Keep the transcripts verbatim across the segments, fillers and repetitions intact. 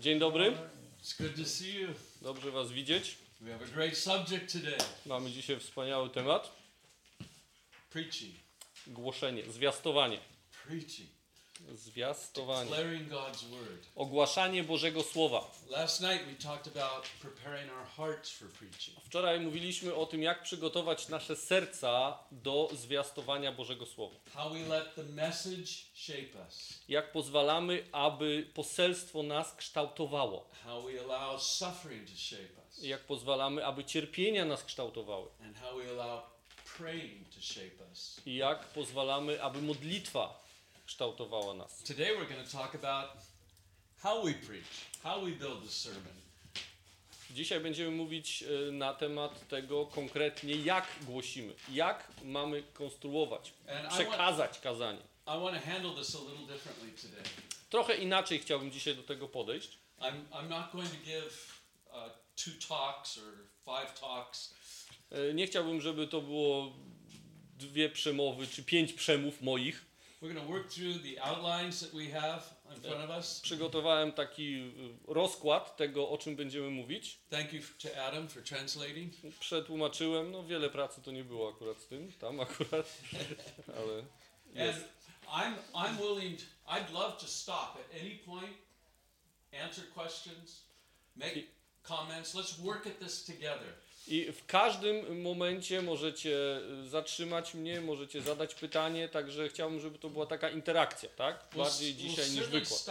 Dzień dobry. It's good to see you. Dobrze was widzieć. We have a great subject today. Mamy dzisiaj wspaniały temat. Preaching. Głoszenie, zwiastowanie. Preaching. Zwiastowanie. Declaring God's word. Ogłaszanie Bożego Słowa. Last night we talked about preparing our hearts for preaching. Wczoraj mówiliśmy o tym, jak przygotować nasze serca do zwiastowania Bożego Słowa. How we let the message shape us. Jak pozwalamy, aby poselstwo nas kształtowało. How we allow suffering to shape us. Jak pozwalamy, aby cierpienia nas kształtowały. And how we allow praying to shape us. I jak pozwalamy, aby modlitwa kształtowała nas. Today we're going to talk about how we preach, how we build the sermon. Dzisiaj będziemy mówić na temat tego konkretnie, jak głosimy, jak mamy konstruować, przekazać kazanie. I want to handle this a little differently today. Trochę inaczej chciałbym dzisiaj do tego podejść. I'm I'm not going to give uh, two talks or five talks. Nie chciałbym, żeby to było dwie przemowy czy pięć przemów moich. We're going to work through the outlines that we have in front of us. Przygotowałem taki rozkład tego, o czym będziemy mówić. Thank you to Adam for translating. Przetłumaczyłem, no wiele pracy to nie było akurat z tym, tam akurat, ale jest. And I'm I'm willing to, I'd love to stop at any point, answer questions, make comments. Let's work at this together. I w każdym momencie możecie zatrzymać mnie, możecie zadać pytanie, także chciałbym, żeby to była taka interakcja, tak? Bardziej dzisiaj niż wykład.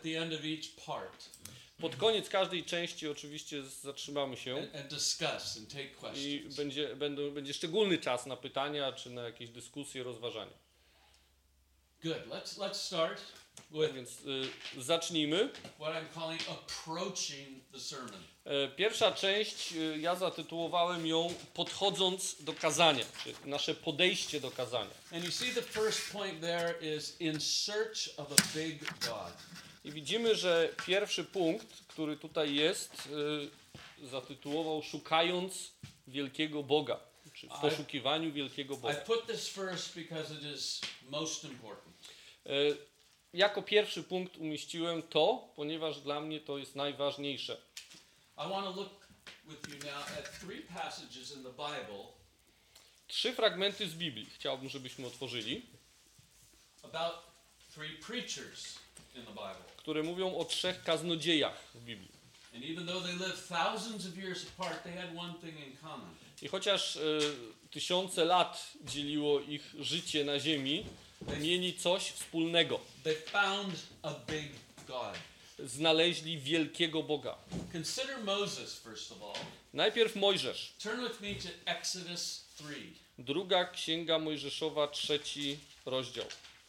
Pod koniec każdej części oczywiście zatrzymamy się i będzie, będą, będzie szczególny czas na pytania, czy na jakieś dyskusje, rozważania. Good. Let's let's start with Więc y, zacznijmy. What I'm calling approaching the sermon. Pierwsza część, y, ja zatytułowałem ją podchodząc do kazania, czy nasze podejście do kazania. And you see the first point there is in search of a big God. I widzimy, że pierwszy punkt, który tutaj jest, y, zatytułował szukając wielkiego Boga, czy w poszukiwaniu wielkiego Boga. I put this first because it is most important. Y, jako pierwszy punkt umieściłem to, ponieważ dla mnie to jest najważniejsze. I want to look with you now at three passages in the Bible. Trzy fragmenty z Biblii chciałbym, żebyśmy otworzyli. About three preachers in the Bible. Które mówią o trzech kaznodziejach w Biblii. And even though they lived thousands of years apart, they had one thing in common. I chociaż y, tysiące lat dzieliło ich życie na ziemi, mieli coś wspólnego. They found a big God. Znaleźli wielkiego Boga. Consider Moses first of all. Najpierw Mojżesz. Turn with me to Exodus three. Druga Księga Mojżeszowa, trzeci rozdział.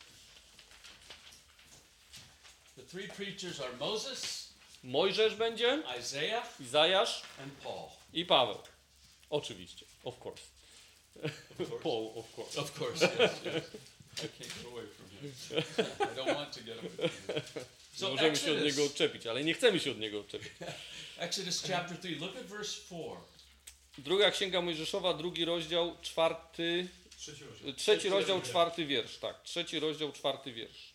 The three preachers are Moses, Mojżesz będzie, Isaiah, Izajasz and Paul. i Paweł. Oczywiście, of course. Of course. Paul, of course. Of course, yes, yes. I can't get away from him. I don't want to get away from him. So Możemy się od niego Exodus, odczepić, ale nie chcemy się od niego odczepić. Exodus chapter three. Look at verse four. Druga Księga Mojżeszowa, drugi rozdział, czwarty, Trzeci rozdział. trzeci rozdział, czwarty wiersz. Tak, trzeci rozdział, czwarty wiersz.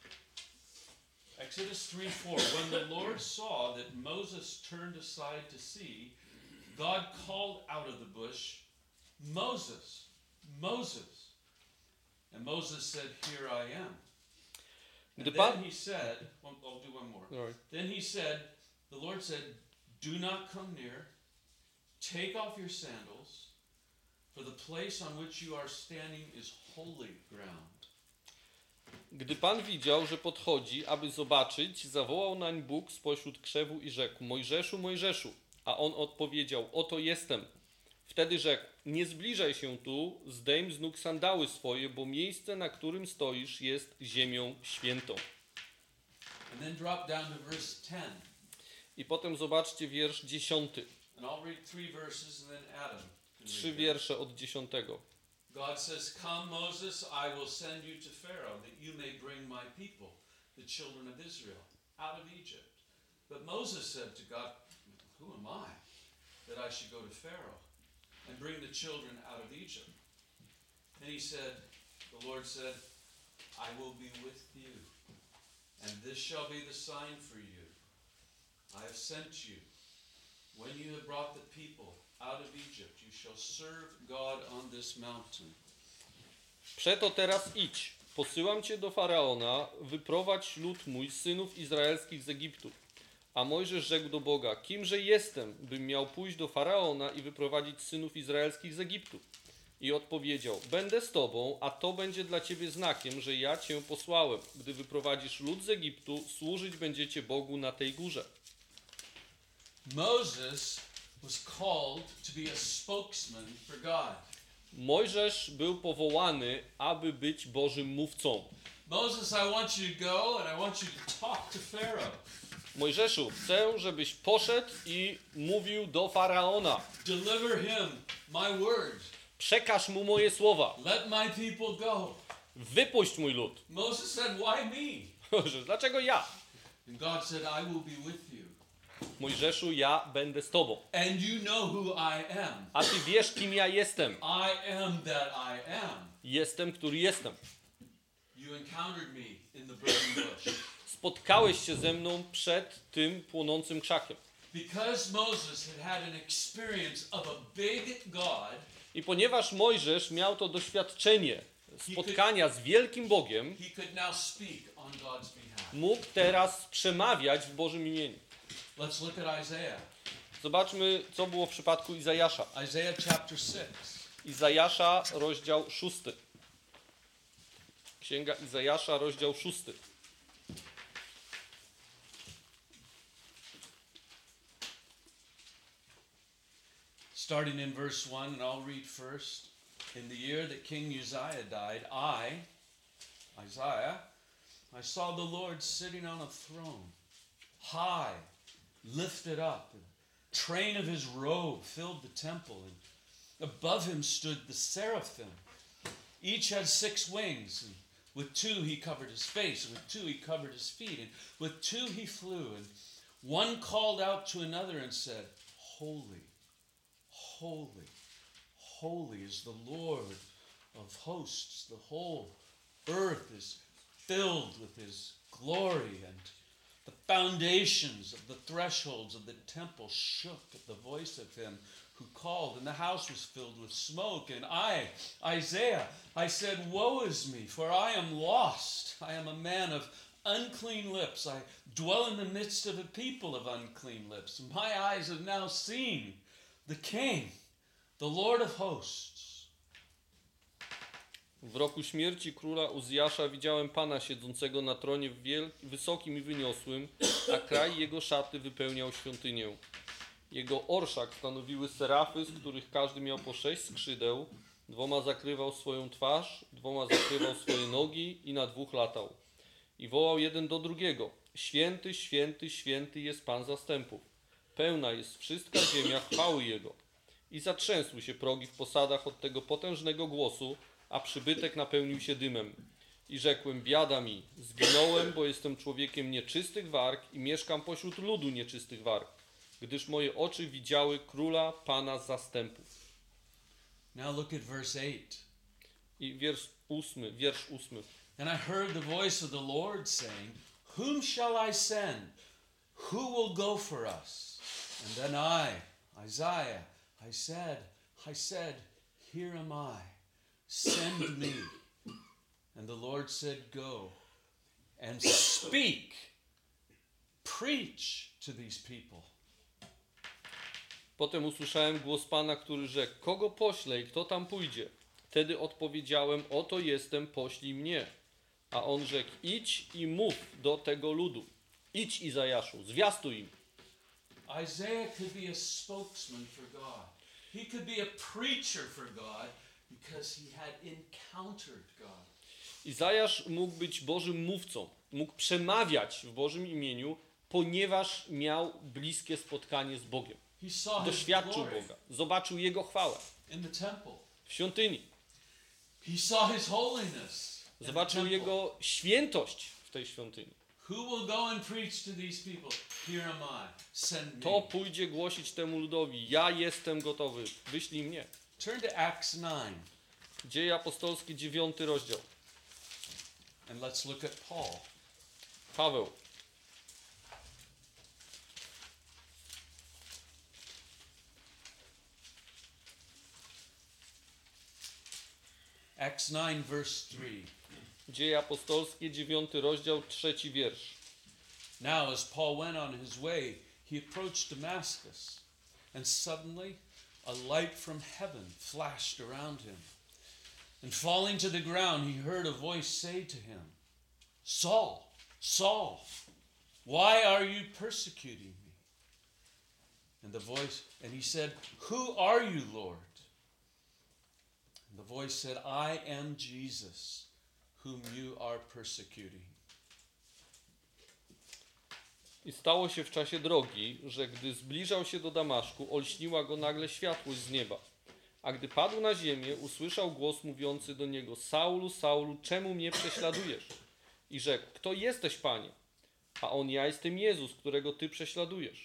Exodus three four. When the Lord saw that Moses turned aside to see, God called out of the bush, Moses, Moses. And Moses said, Here I am. And Gdy then Pan... he said, well, I'll do one more. All right. Then he said, the Lord said, Do not come near. Take off your sandals, for the place on which you are standing is holy ground. Gdy Pan widział, że podchodzi, aby zobaczyć, zawołał nań Bóg spośród krzewu i rzekł: Mojżeszu, Mojżeszu. A on odpowiedział: Oto jestem. Wtedy rzekł: Nie zbliżaj się tu, zdejm z nóg sandały swoje, bo miejsce, na którym stoisz, jest ziemią świętą. And then drop down to verse ten. I potem zobaczcie wiersz dziesiąty. And I'll read three verses and then Adam can Trzy read them. wiersze od dziesiątego. God says, Come, Moses, I will send you to Pharaoh, that you may bring my people, the children of Israel, out of Egypt. But Moses said to God, Who am I, that I should go to Pharaoh and bring the children out of Egypt? And he said, the Lord said, I will be with you, and this shall be the sign for you. have sent you. When you have brought the people out of Egypt, you shall serve God on this mountain. Przeto teraz idź, posyłam cię do Faraona, wyprowadź lud mój, synów izraelskich z Egiptu. A Mojżesz rzekł do Boga, kimże jestem, bym miał pójść do Faraona i wyprowadzić synów izraelskich z Egiptu? I odpowiedział, będę z tobą, a to będzie dla ciebie znakiem, że ja cię posłałem. Gdy wyprowadzisz lud z Egiptu, służyć będziecie Bogu na tej górze. Moses was called to be a spokesman for God. Mojżesz był powołany, aby być Bożym mówcą. Moses, I want you to go and I want you to talk to Pharaoh. Mojżeszu, chcę, żebyś poszedł i mówił do Faraona. Deliver him my word. Przekaż mu moje słowa. Let my people go. Wypuść mój lud. Moses said, why me? Mojżesz, dlaczego ja? And God said, I will be with you. Mojżeszu, ja będę z tobą. And you know who I am. A ty wiesz, kim ja jestem. I am that I am. Jestem, który jestem. You encountered me in the burning bush. Spotkałeś się ze mną przed tym płonącym krzakiem. Because Moses had had an experience of a big God, I ponieważ Mojżesz miał to doświadczenie spotkania z wielkim Bogiem, he could now speak on God's behalf. mógł teraz przemawiać w Bożym imieniu. Let's look at Isaiah. Zobaczmy, co było w przypadku Izajasza. Isaiah chapter six. Izajasza, rozdział szósty. Księga Izajasza, rozdział szósty. Starting in verse one, and I'll read first. In the year that King Uzziah died, I, Isaiah, I saw the Lord sitting on a throne, high, lifted up. The train of his robe filled the temple, and above him stood the seraphim. Each had six wings, and with two he covered his face, and with two he covered his feet, and with two he flew. And one called out to another and said, Holy, holy, holy is the Lord of hosts. The whole earth is filled with his glory, and the foundations of the thresholds of the temple shook at the voice of him who called, and the house was filled with smoke. And I, Isaiah, I said, woe is me, for I am lost. I am a man of unclean lips. I dwell in the midst of a people of unclean lips. My eyes have now seen the King, the Lord of hosts. W roku śmierci króla Uzjasza widziałem Pana siedzącego na tronie wiel- wysokim i wyniosłym, a kraj jego szaty wypełniał świątynię. Jego orszak stanowiły serafy, z których każdy miał po sześć skrzydeł, dwoma zakrywał swoją twarz, dwoma zakrywał swoje nogi i na dwóch latał. I wołał jeden do drugiego: Święty, święty, święty jest Pan zastępów. Pełna jest wszystka ziemia chwały Jego. I zatrzęsły się progi w posadach od tego potężnego głosu, a przybytek napełnił się dymem. I rzekłem: biada mi, zginąłem, bo jestem człowiekiem nieczystych warg i mieszkam pośród ludu nieczystych warg, gdyż moje oczy widziały króla Pana zastępów. Now look at verse eight. I wiersz ósmy, wiersz ósmy. And I heard the voice of the Lord saying, Whom shall I send? Who will go for us? And then I, Isaiah, I said, I said, Here am I, send me. And the Lord said, Go and speak, preach to these people. Potem usłyszałem głos Pana, który rzekł: kogo poślę i kto tam pójdzie? Wtedy odpowiedziałem: oto jestem, poślij mnie. A on rzekł: idź i mów do tego ludu. Idź, Izajaszu, zwiastuj im. Isaiah could be a spokesman for God. He could be a preacher for God because he had encountered God. Izajasz mógł być Bożym mówcą, mógł przemawiać w Bożym imieniu, ponieważ miał bliskie spotkanie z Bogiem. He saw his Doświadczył glory Boga, zobaczył Jego chwałę in the temple. w świątyni. He saw his holiness in the Zobaczył temple. Jego świętość w tej świątyni. Who will go and preach to these people? Here am I. Send me. To pójdzie głosić temu ludowi: ja jestem gotowy, wyślij mnie. Turn to Acts nine Dzieje apostolskie, dziewiąty rozdział. and let's look at Paul. Paweł. Acts nine, verse three. Dzieje apostolskie, dziewiąty rozdział, trzeci wiersz. Now, as Paul went on his way, he approached Damascus, and suddenly a light from heaven flashed around him. And falling to the ground, he heard a voice say to him, Saul, Saul, why are you persecuting me? And the voice, and he said, Who are you, Lord? And the voice said, I am Jesus, whom you are persecuting. I stało się w czasie drogi, że gdy zbliżał się do Damaszku, olśniła go nagle światłość z nieba. A gdy padł na ziemię, usłyszał głos mówiący do niego: Saulu, Saulu, czemu mnie prześladujesz? I rzekł: Kto jesteś, Panie? A on: Ja jestem Jezus, którego ty prześladujesz.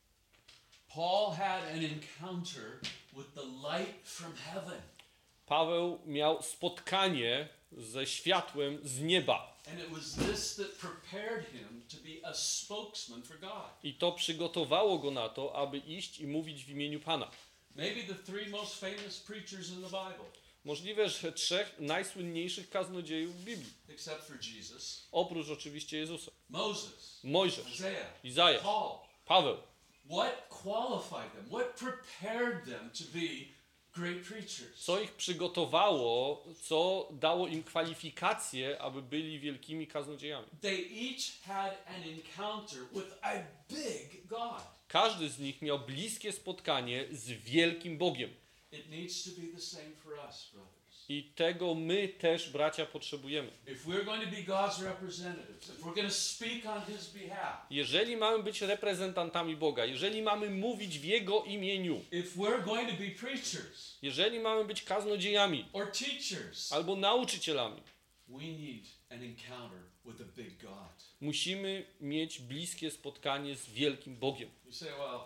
Paul had an encounter with the light from heaven. Paweł miał spotkanie ze światłem z nieba. And it was this that prepared him to be a spokesman for God. I to przygotowało go na to, aby iść i mówić w imieniu Pana. Maybe the three most famous preachers in the Bible, Możliwe, że trzech najsłynniejszych kaznodziejów w Biblii, except for Jesus, oprócz oczywiście Jezusa: Moses, Mojżesz, Isaiah, Izajasz, Paul. Paweł. What qualified them? What prepared them to be great preachers? Co ich przygotowało, co dało im kwalifikacje, aby byli wielkimi kaznodziejami. They each had an encounter with a big God. Każdy z nich miał bliskie spotkanie z wielkim Bogiem. It needs to be the same for us, brothers. I tego my też, bracia, potrzebujemy. If we're going to be God's representatives, if we're going to speak on His behalf, Jeżeli mamy być reprezentantami Boga, jeżeli mamy mówić w Jego imieniu, if we're going to be preachers jeżeli mamy być kaznodziejami or teachers, albo nauczycielami, we need an encounter with a big God. musimy mieć bliskie spotkanie z wielkim Bogiem. You say, well,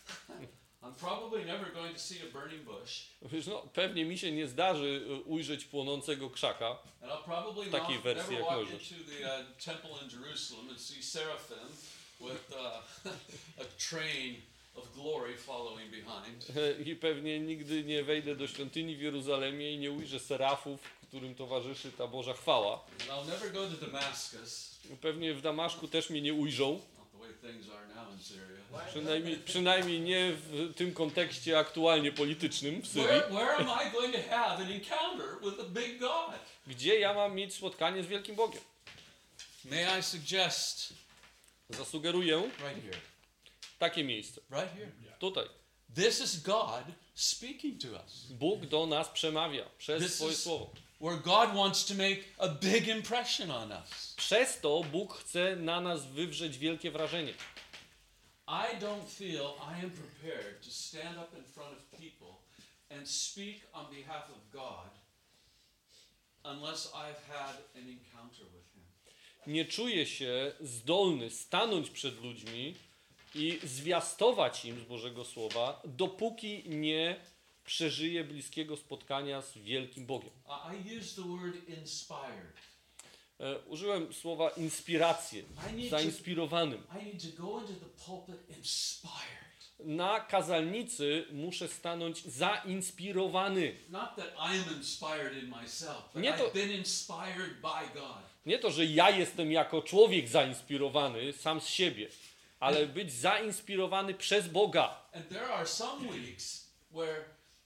I'm probably never going to see a burning bush, Wiesz, no, pewnie mi się nie zdarzy y, ujrzeć płonącego krzaka, and I'll probably W takiej not, wersji never jak walk Mojżesz. into the uh, temple in Jerusalem and see seraphim with uh, a train of glory following behind. i pewnie nigdy nie wejdę do świątyni w Jeruzalemie i nie ujrzę serafów, którym towarzyszy ta Boża chwała. And I'll never go to Damascus, Pewnie w Damaszku też mnie nie ujrzą, not the way things are now in Syria. przynajmniej, przynajmniej nie w tym kontekście aktualnie politycznym w Syrii. Where, where am I going to have an encounter with a big God? Gdzie ja mam mieć spotkanie z wielkim Bogiem? May I suggest Zasugeruję right here, takie miejsce. right here. Tutaj. This is God speaking to us. Bóg do nas przemawia przez This swoje is- słowo. Where God wants to make a big impression on us. Przez to Bóg chce na nas wywrzeć wielkie wrażenie. I don't feel I am prepared to stand up in front of people and speak on behalf of God unless I've had an encounter with Him. Nie czuję się zdolny stanąć przed ludźmi i zwiastować im z Bożego Słowa, dopóki nie przeżyję bliskiego spotkania z wielkim Bogiem. I I use the word inspired. E, użyłem słowa inspirację, I need to, zainspirowanym. I need to go into the pulpit inspired. Na kazalnicy muszę stanąć zainspirowany. Not that I am inspired in myself, but Nie to- I've been inspired by God. Nie to, że ja jestem jako człowiek zainspirowany sam z siebie, ale być zainspirowany przez Boga. And there are some weeks where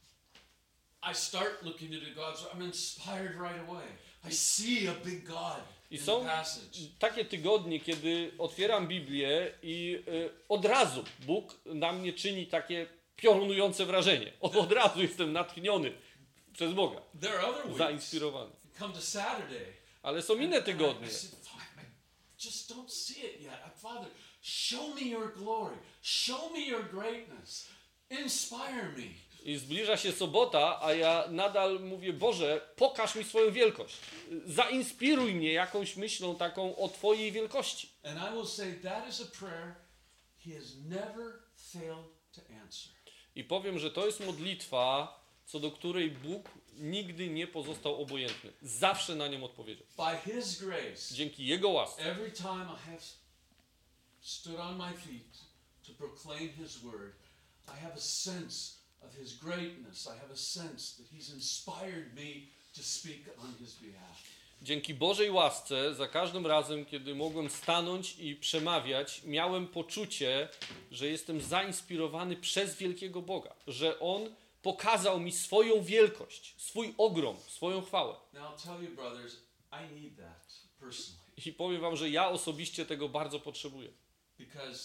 I start looking into God's word. I'm inspired right away. I see a big God I in the są passage. takie tygodnie, kiedy otwieram Biblię i y, od razu Bóg na mnie czyni takie piorunujące wrażenie. Od, od razu jestem natchniony przez Boga, There are other weeks. zainspirowany. Come to Saturday. Ale są inne and I, tygodnie. I said, "Father, I just don't see it yet. Uh, Father, show me your glory. Show me your greatness. Inspire me. I zbliża się sobota, a ja nadal mówię: Boże, pokaż mi swoją wielkość. Zainspiruj mnie jakąś myślą taką o Twojej wielkości. And I will say that is a prayer He has never failed to answer. I powiem, że to jest modlitwa, co do której Bóg nigdy nie pozostał obojętny. Zawsze na nią odpowiedział. By His grace, Dzięki Jego łasce. every time I have stood on my feet to proclaim His word, I have a sense of His greatness. I have a sense that He's inspired me to speak on his behalf. Dzięki Bożej łasce, za każdym razem, kiedy mogłem stanąć i przemawiać, miałem poczucie, że jestem zainspirowany przez wielkiego Boga, że On pokazał mi swoją wielkość, swój ogrom, swoją chwałę. Now I'll tell you, brothers, I need that personally. I powiem wam, że ja osobiście tego bardzo potrzebuję. Because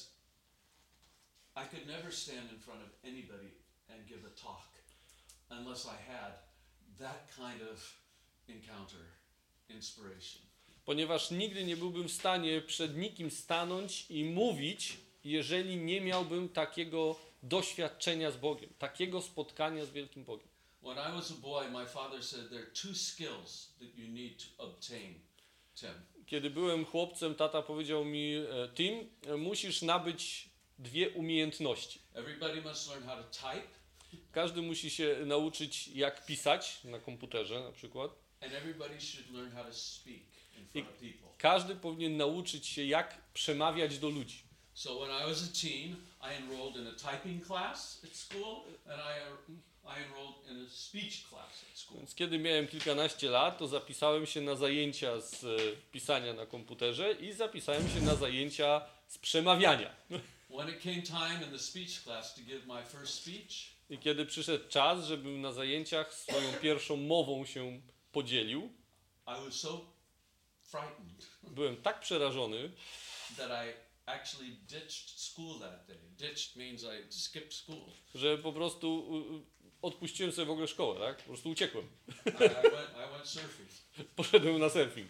I could never stand in front of anybody and give a talk unless I had that kind of encounter, inspiration. Ponieważ nigdy nie byłbym w stanie przed nikim stanąć i mówić, jeżeli nie miałbym takiego doświadczenia z Bogiem, takiego spotkania z wielkim Bogiem. When I was a boy, my father said there are two skills that you need to obtain, Tim. Kiedy byłem chłopcem, tata powiedział mi, e, Tim, e, musisz nabyć dwie umiejętności. Everybody must learn how to type, Każdy musi się nauczyć, jak pisać na komputerze na przykład. and everybody should learn how to speak in front of people. Każdy powinien nauczyć się, jak przemawiać do ludzi. So when I was a teen, I enrolled in a typing class at school, and I, I enrolled in a speech class at school. Więc kiedy miałem kilkanaście lat, to zapisałem się na zajęcia z e, pisania na komputerze i zapisałem się na zajęcia z przemawiania. When it came time in the speech class to give my first speech, I kiedy przyszedł czas, żebym na zajęciach swoją pierwszą mową się podzielił, I was so frightened byłem tak przerażony, that I actually ditched school that day. Ditched means I skipped school. że po prostu y, odpuściłem sobie w ogóle szkołę, tak? Po prostu uciekłem. I, I, went, I went surfing. Poszedłem na surfing.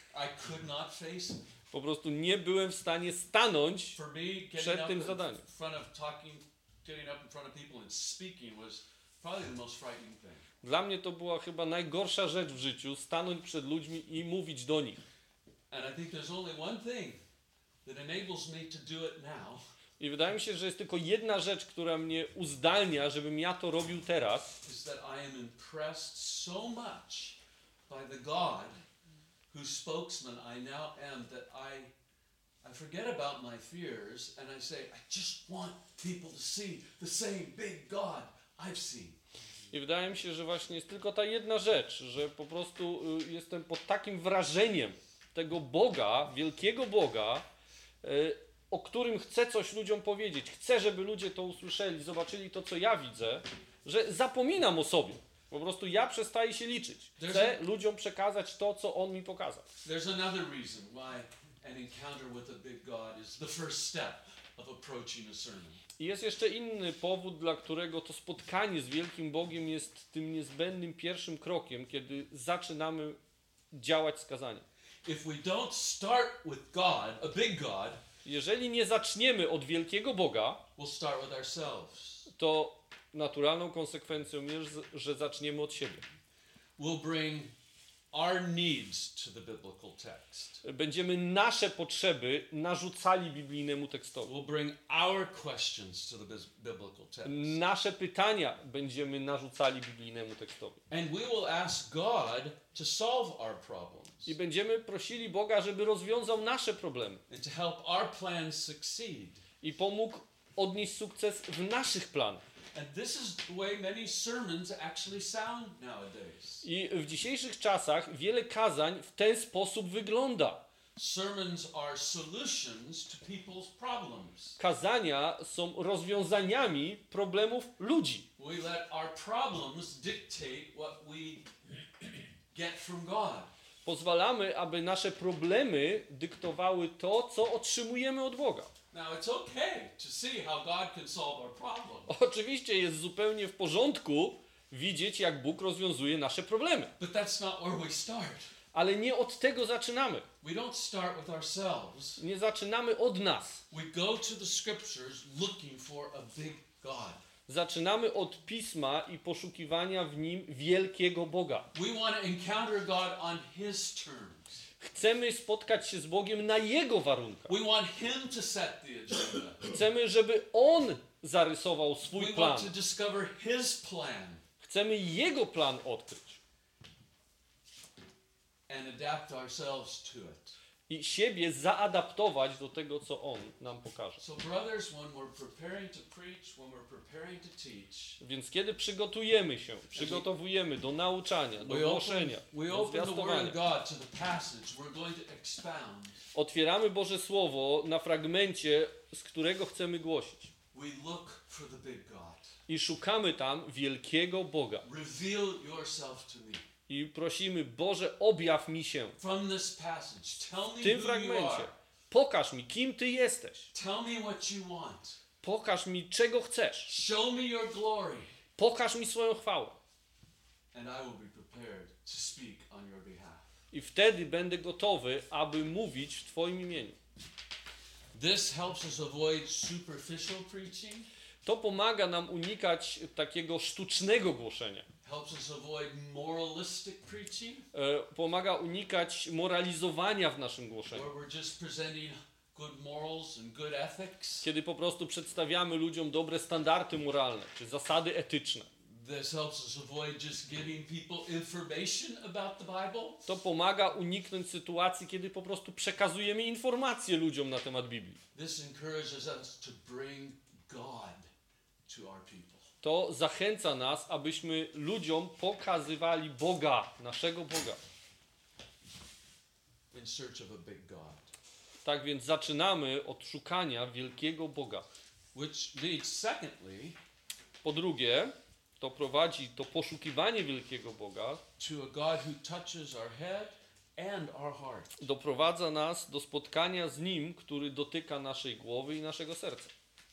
I could not face it. Po prostu nie byłem w stanie stanąć For me, getting przed up tym in zadaniem. front of talking, getting up in front of people and speaking was probably the most frightening thing. Dla mnie to była chyba najgorsza rzecz w życiu, stanąć przed ludźmi i mówić do nich. And I think there's only one thing that enables me to do it now. I wydaje mi się, że jest tylko jedna rzecz, która mnie uzdalnia, żebym ja to robił teraz. Is that I am impressed so much by the God whose spokesman I now am that I I forget about my fears and I say I just want people to see the same big God I've seen. I wydaje mi się, że właśnie jest tylko ta jedna rzecz, że po prostu y, jestem pod takim wrażeniem tego Boga, wielkiego Boga, y, o którym chcę coś ludziom powiedzieć. Chcę, żeby ludzie to usłyszeli, zobaczyli to, co ja widzę, że zapominam o sobie. Po prostu ja przestaję się liczyć. Chcę ludziom przekazać to, co On mi pokazał. There's another reason why an encounter with a big God is the first step of approaching a sermon. I jest jeszcze inny powód, dla którego to spotkanie z wielkim Bogiem jest tym niezbędnym pierwszym krokiem, kiedy zaczynamy działać z kazaniem. If we don't start with God, a big God, Jeżeli nie zaczniemy od wielkiego Boga, we'll start with ourselves. to naturalną konsekwencją jest, że zaczniemy od siebie. We'll bring our needs to the biblical text. Będziemy nasze potrzeby narzucali biblijnemu tekstowi. We'll bring our questions to the bis- biblical text. Nasze pytania będziemy narzucali biblijnemu tekstowi. And we will ask God to solve our problems I będziemy prosili Boga, żeby rozwiązał nasze problemy and to help our plans succeed. i pomógł odnieść sukces w naszych planach. And this is the way many sermons actually sound nowadays. I w dzisiejszych czasach wiele kazań w ten sposób wygląda. Sermons are solutions to people's problems. Kazania są rozwiązaniami problemów ludzi. We let our problems dictate what we get from God. Pozwalamy, aby nasze problemy dyktowały to, co otrzymujemy od Boga. Now it's okay to see how God can solve our problem. Oczywiście jest zupełnie w porządku widzieć, jak Bóg rozwiązuje nasze problemy. But that's not where we start. Ale nie od tego zaczynamy. We don't start with ourselves. Nie zaczynamy od nas. We go to the scriptures looking for a big God. Zaczynamy od Pisma i poszukiwania w nim wielkiego Boga. We want to encounter God on His terms. Chcemy spotkać się z Bogiem na Jego warunkach. We want Him to set the agenda. Chcemy, żeby On zarysował swój We plan. want to discover His plan Chcemy Jego plan odkryć and adapt ourselves to it. i siebie zaadaptować do tego, co On nam pokaże. So brothers, when we're preparing to preach, when we're preparing to teach, Więc kiedy przygotujemy się, przygotowujemy do nauczania, do we open, głoszenia, we do open the Word zwiastowania, of God to the passage we're going to expound. otwieramy Boże Słowo na fragmencie, z którego chcemy głosić. We look for the big God. I szukamy tam wielkiego Boga. Reveal yourself to me. I prosimy, Boże, objaw mi się From this passage, tell w me tym who you fragmencie. are. Pokaż mi, kim Ty jesteś. Tell me what you want. Pokaż mi, czego chcesz. Show me your glory. Pokaż mi swoją chwałę. And I will be prepared to speak on your behalf. I wtedy będę gotowy, aby mówić w Twoim imieniu. This helps us avoid superficial preaching. To pomaga nam unikać takiego sztucznego głoszenia. Helps us avoid moralistic preaching, E, pomaga unikać moralizowania w naszym głoszeniu. where we're just presenting good morals and good ethics. Kiedy po prostu przedstawiamy ludziom dobre standardy moralne, czy zasady etyczne. This helps us avoid just giving people information about the Bible. To pomaga uniknąć sytuacji, kiedy po prostu przekazujemy informacje ludziom na temat Biblii. This encourages us to bring God to our people. To zachęca nas, abyśmy ludziom pokazywali Boga, naszego Boga. In search of a big God. Tak więc zaczynamy od szukania wielkiego Boga. Which leads, secondly, Po drugie, to prowadzi to poszukiwanie wielkiego Boga, to a God who touches our head and our heart. doprowadza nas do spotkania z Nim, który dotyka naszej głowy i naszego serca.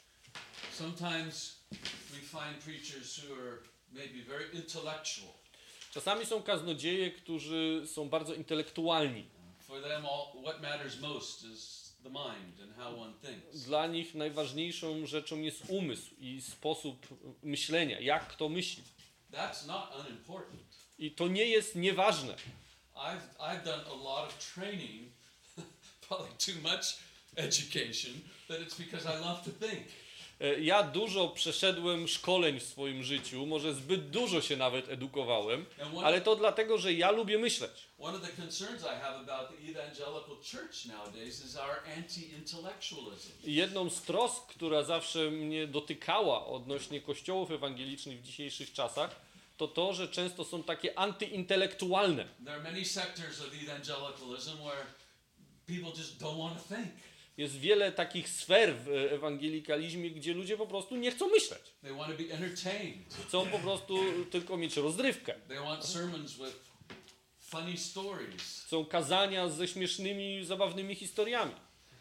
Sometimes we find preachers who are maybe very intellectual. Czasami są kaznodzieje, którzy są bardzo intelektualni. For them, all, what matters most is the mind and how one thinks. Dla nich najważniejszą rzeczą jest umysł i sposób myślenia, jak kto myśli. That's not unimportant. I to nie jest nieważne. I've, I've done a lot of training, probably too much education, but it's because I love to think. E, Ja dużo przeszedłem szkoleń w swoim życiu, może zbyt dużo się nawet edukowałem, And one, ale to dlatego, że ja lubię myśleć. one of the concerns I have about the evangelical church nowadays is our anti-intellectualism. I jedną z trosk, która zawsze mnie dotykała odnośnie kościołów ewangelicznych w dzisiejszych czasach, to to, że często są takie antyintelektualne. There are many sectors of evangelicalism where people just don't want to think. Jest wiele takich sfer w ewangelikalizmie, gdzie ludzie po prostu nie chcą myśleć. They want to be entertained. Chcą po prostu tylko mieć rozrywkę. They want sermons with funny stories. Chcą kazania ze śmiesznymi, zabawnymi historiami.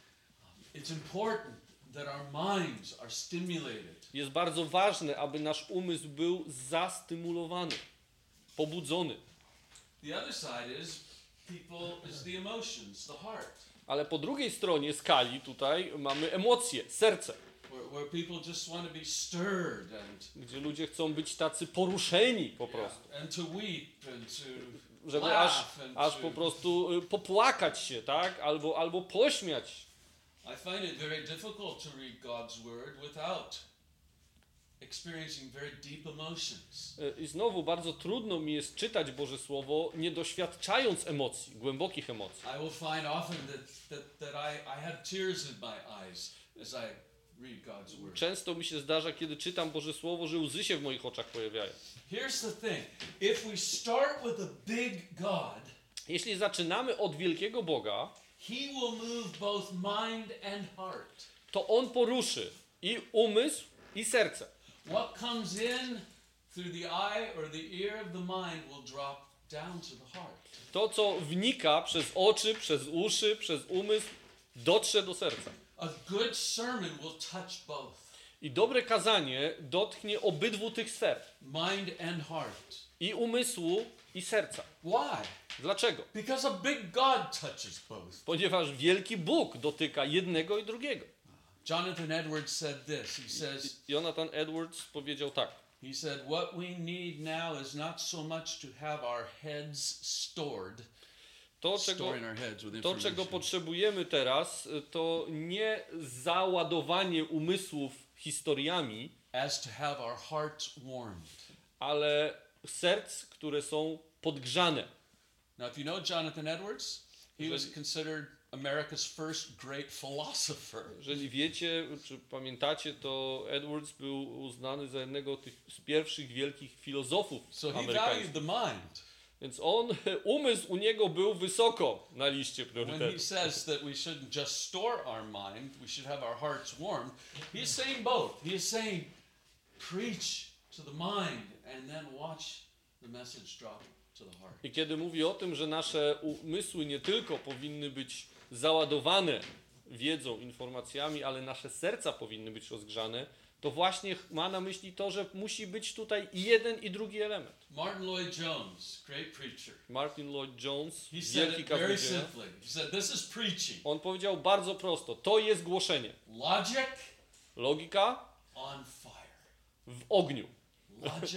It's important that our minds are stimulated. Jest bardzo ważne, aby nasz umysł był zastymulowany, pobudzony. The other side is people is the emotions, the heart, Ale po drugiej stronie skali tutaj mamy emocje, serce, where, where people just want to be stirred and gdzie ludzie chcą być tacy poruszeni po prostu, yeah, and to weep and to żeby aż, laugh and aż to, po prostu y, popłakać się, tak? Albo, albo pośmiać. I find it very difficult to read God's word without experiencing very deep emotions. Y, I znowu bardzo trudno mi jest czytać Boże Słowo, nie doświadczając emocji, głębokich emocji. I will find often that, that, that I, I have tears in my eyes as I read God's word. Często mi się zdarza, kiedy czytam Boże Słowo, że łzy się w moich oczach pojawiają. Here's the thing. If we start with a big God, Jeśli zaczynamy od wielkiego Boga, He will move both mind and heart. to On poruszy i umysł, i serce. What comes in through the eye or the ear of the mind will drop down to the heart. To, co wnika przez oczy, przez uszy, przez umysł, dotrze do serca. A good sermon will touch both I dobre kazanie dotknie obydwu tych sfer. mind and heart. I umysłu, i serca. Why? Dlaczego? Because a big God touches both. Ponieważ wielki Bóg dotyka jednego i drugiego. Jonathan Edwards said this. He says, Jonathan Edwards powiedział tak. he said, what we need now is not so much to have our heads stored, To, czego, storing our heads with to, information. czego potrzebujemy teraz, to nie załadowanie umysłów historiami, as to have our hearts warmed. ale serc, które są podgrzane. Now, if you know Jonathan Edwards, he was Jeżeli- considered America's first great philosopher. Jeżeli wiecie, czy pamiętacie, to Edwards był uznany za jednego tych, z pierwszych wielkich filozofów So he valued amerykańskich. the mind. Więc on, umysł u niego był wysoko na liście When he priorytetów. says that we shouldn't just store our mind, we should have our hearts warmed, he's saying both. He is saying, preach to the mind and then watch the message drop to the heart. I kiedy mówi o tym, że nasze umysły nie tylko powinny być załadowane wiedzą, informacjami, ale nasze serca powinny być rozgrzane, to właśnie ma na myśli to, że musi być tutaj i jeden i drugi element. Martin Lloyd Jones, great preacher, Martin Lloyd Jones, he said wielki it very kaznodzieja, simply. He said, this is preaching. on powiedział bardzo prosto, to jest głoszenie. Logic Logika on fire. w ogniu. Logic,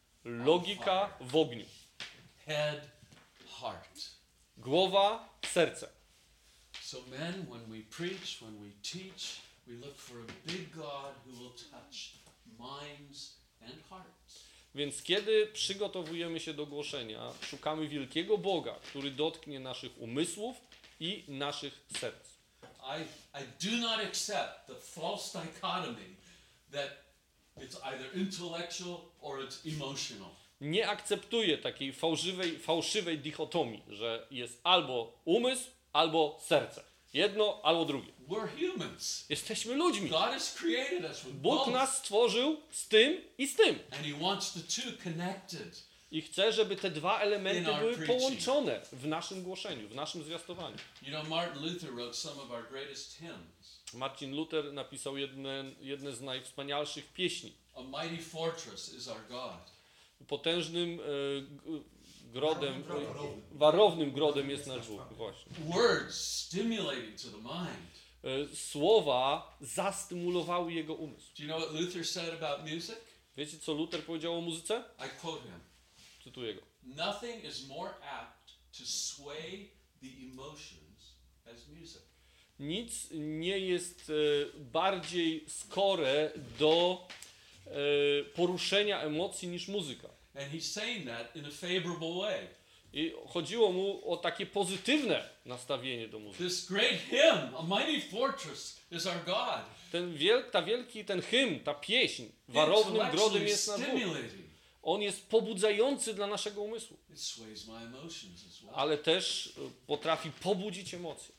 Logika w ogniu. head, heart. Głowa, serce. So men, when we preach, when we teach, we look for a big God who will touch minds and hearts. Więc kiedy przygotowujemy się do głoszenia, szukamy wielkiego Boga, który dotknie naszych umysłów i naszych serc. I, I do not accept the false dichotomy that it's either intellectual or it's emotional. Nie akceptuję takiej fałszywej, fałszywej dichotomii, że jest albo umysł, albo serce. Jedno albo drugie. We're humans. Jesteśmy ludźmi. God has created us with Bóg both. nas stworzył z tym i z tym. And he wants the two connected. I chce, żeby te dwa elementy In our były preaching. połączone w naszym głoszeniu, w naszym zwiastowaniu. You know, Martin Luther wrote some of our greatest hymns. Marcin Luther napisał jedne, jedne z najwspanialszych pieśni. A mighty fortress is our God. Potężnym e, g- grodem, e, warownym grodem jest nasz Bóg. Właśnie. Words stimulating to the mind. E, Słowa zastymulowały jego umysł. Do you know what Luther said about music? Wiecie, co Luther powiedział o muzyce? I quote him. Cytuję go. Nothing is more apt to sway the emotions as music. Nic nie jest e, bardziej skore do e, poruszenia emocji niż muzyka. And he's saying that in a favorable way. I chodziło mu o takie pozytywne nastawienie do muzyki. This great hymn, a mighty fortress, is our God. Ten wiel, ta wielki, ten hymn, ta pieśń, warownym grodem jest nasz Bóg. stimulating. On jest pobudzający dla naszego umysłu, It sways my emotions as well. ale też e, potrafi pobudzić emocje.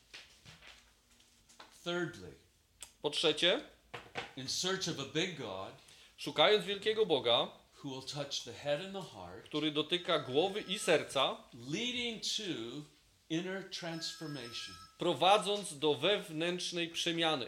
Thirdly, Po trzecie, in search of a big God szukając wielkiego Boga, who will touch the head and the heart, który dotyka głowy i serca, leading to inner transformation. prowadząc do wewnętrznej przemiany.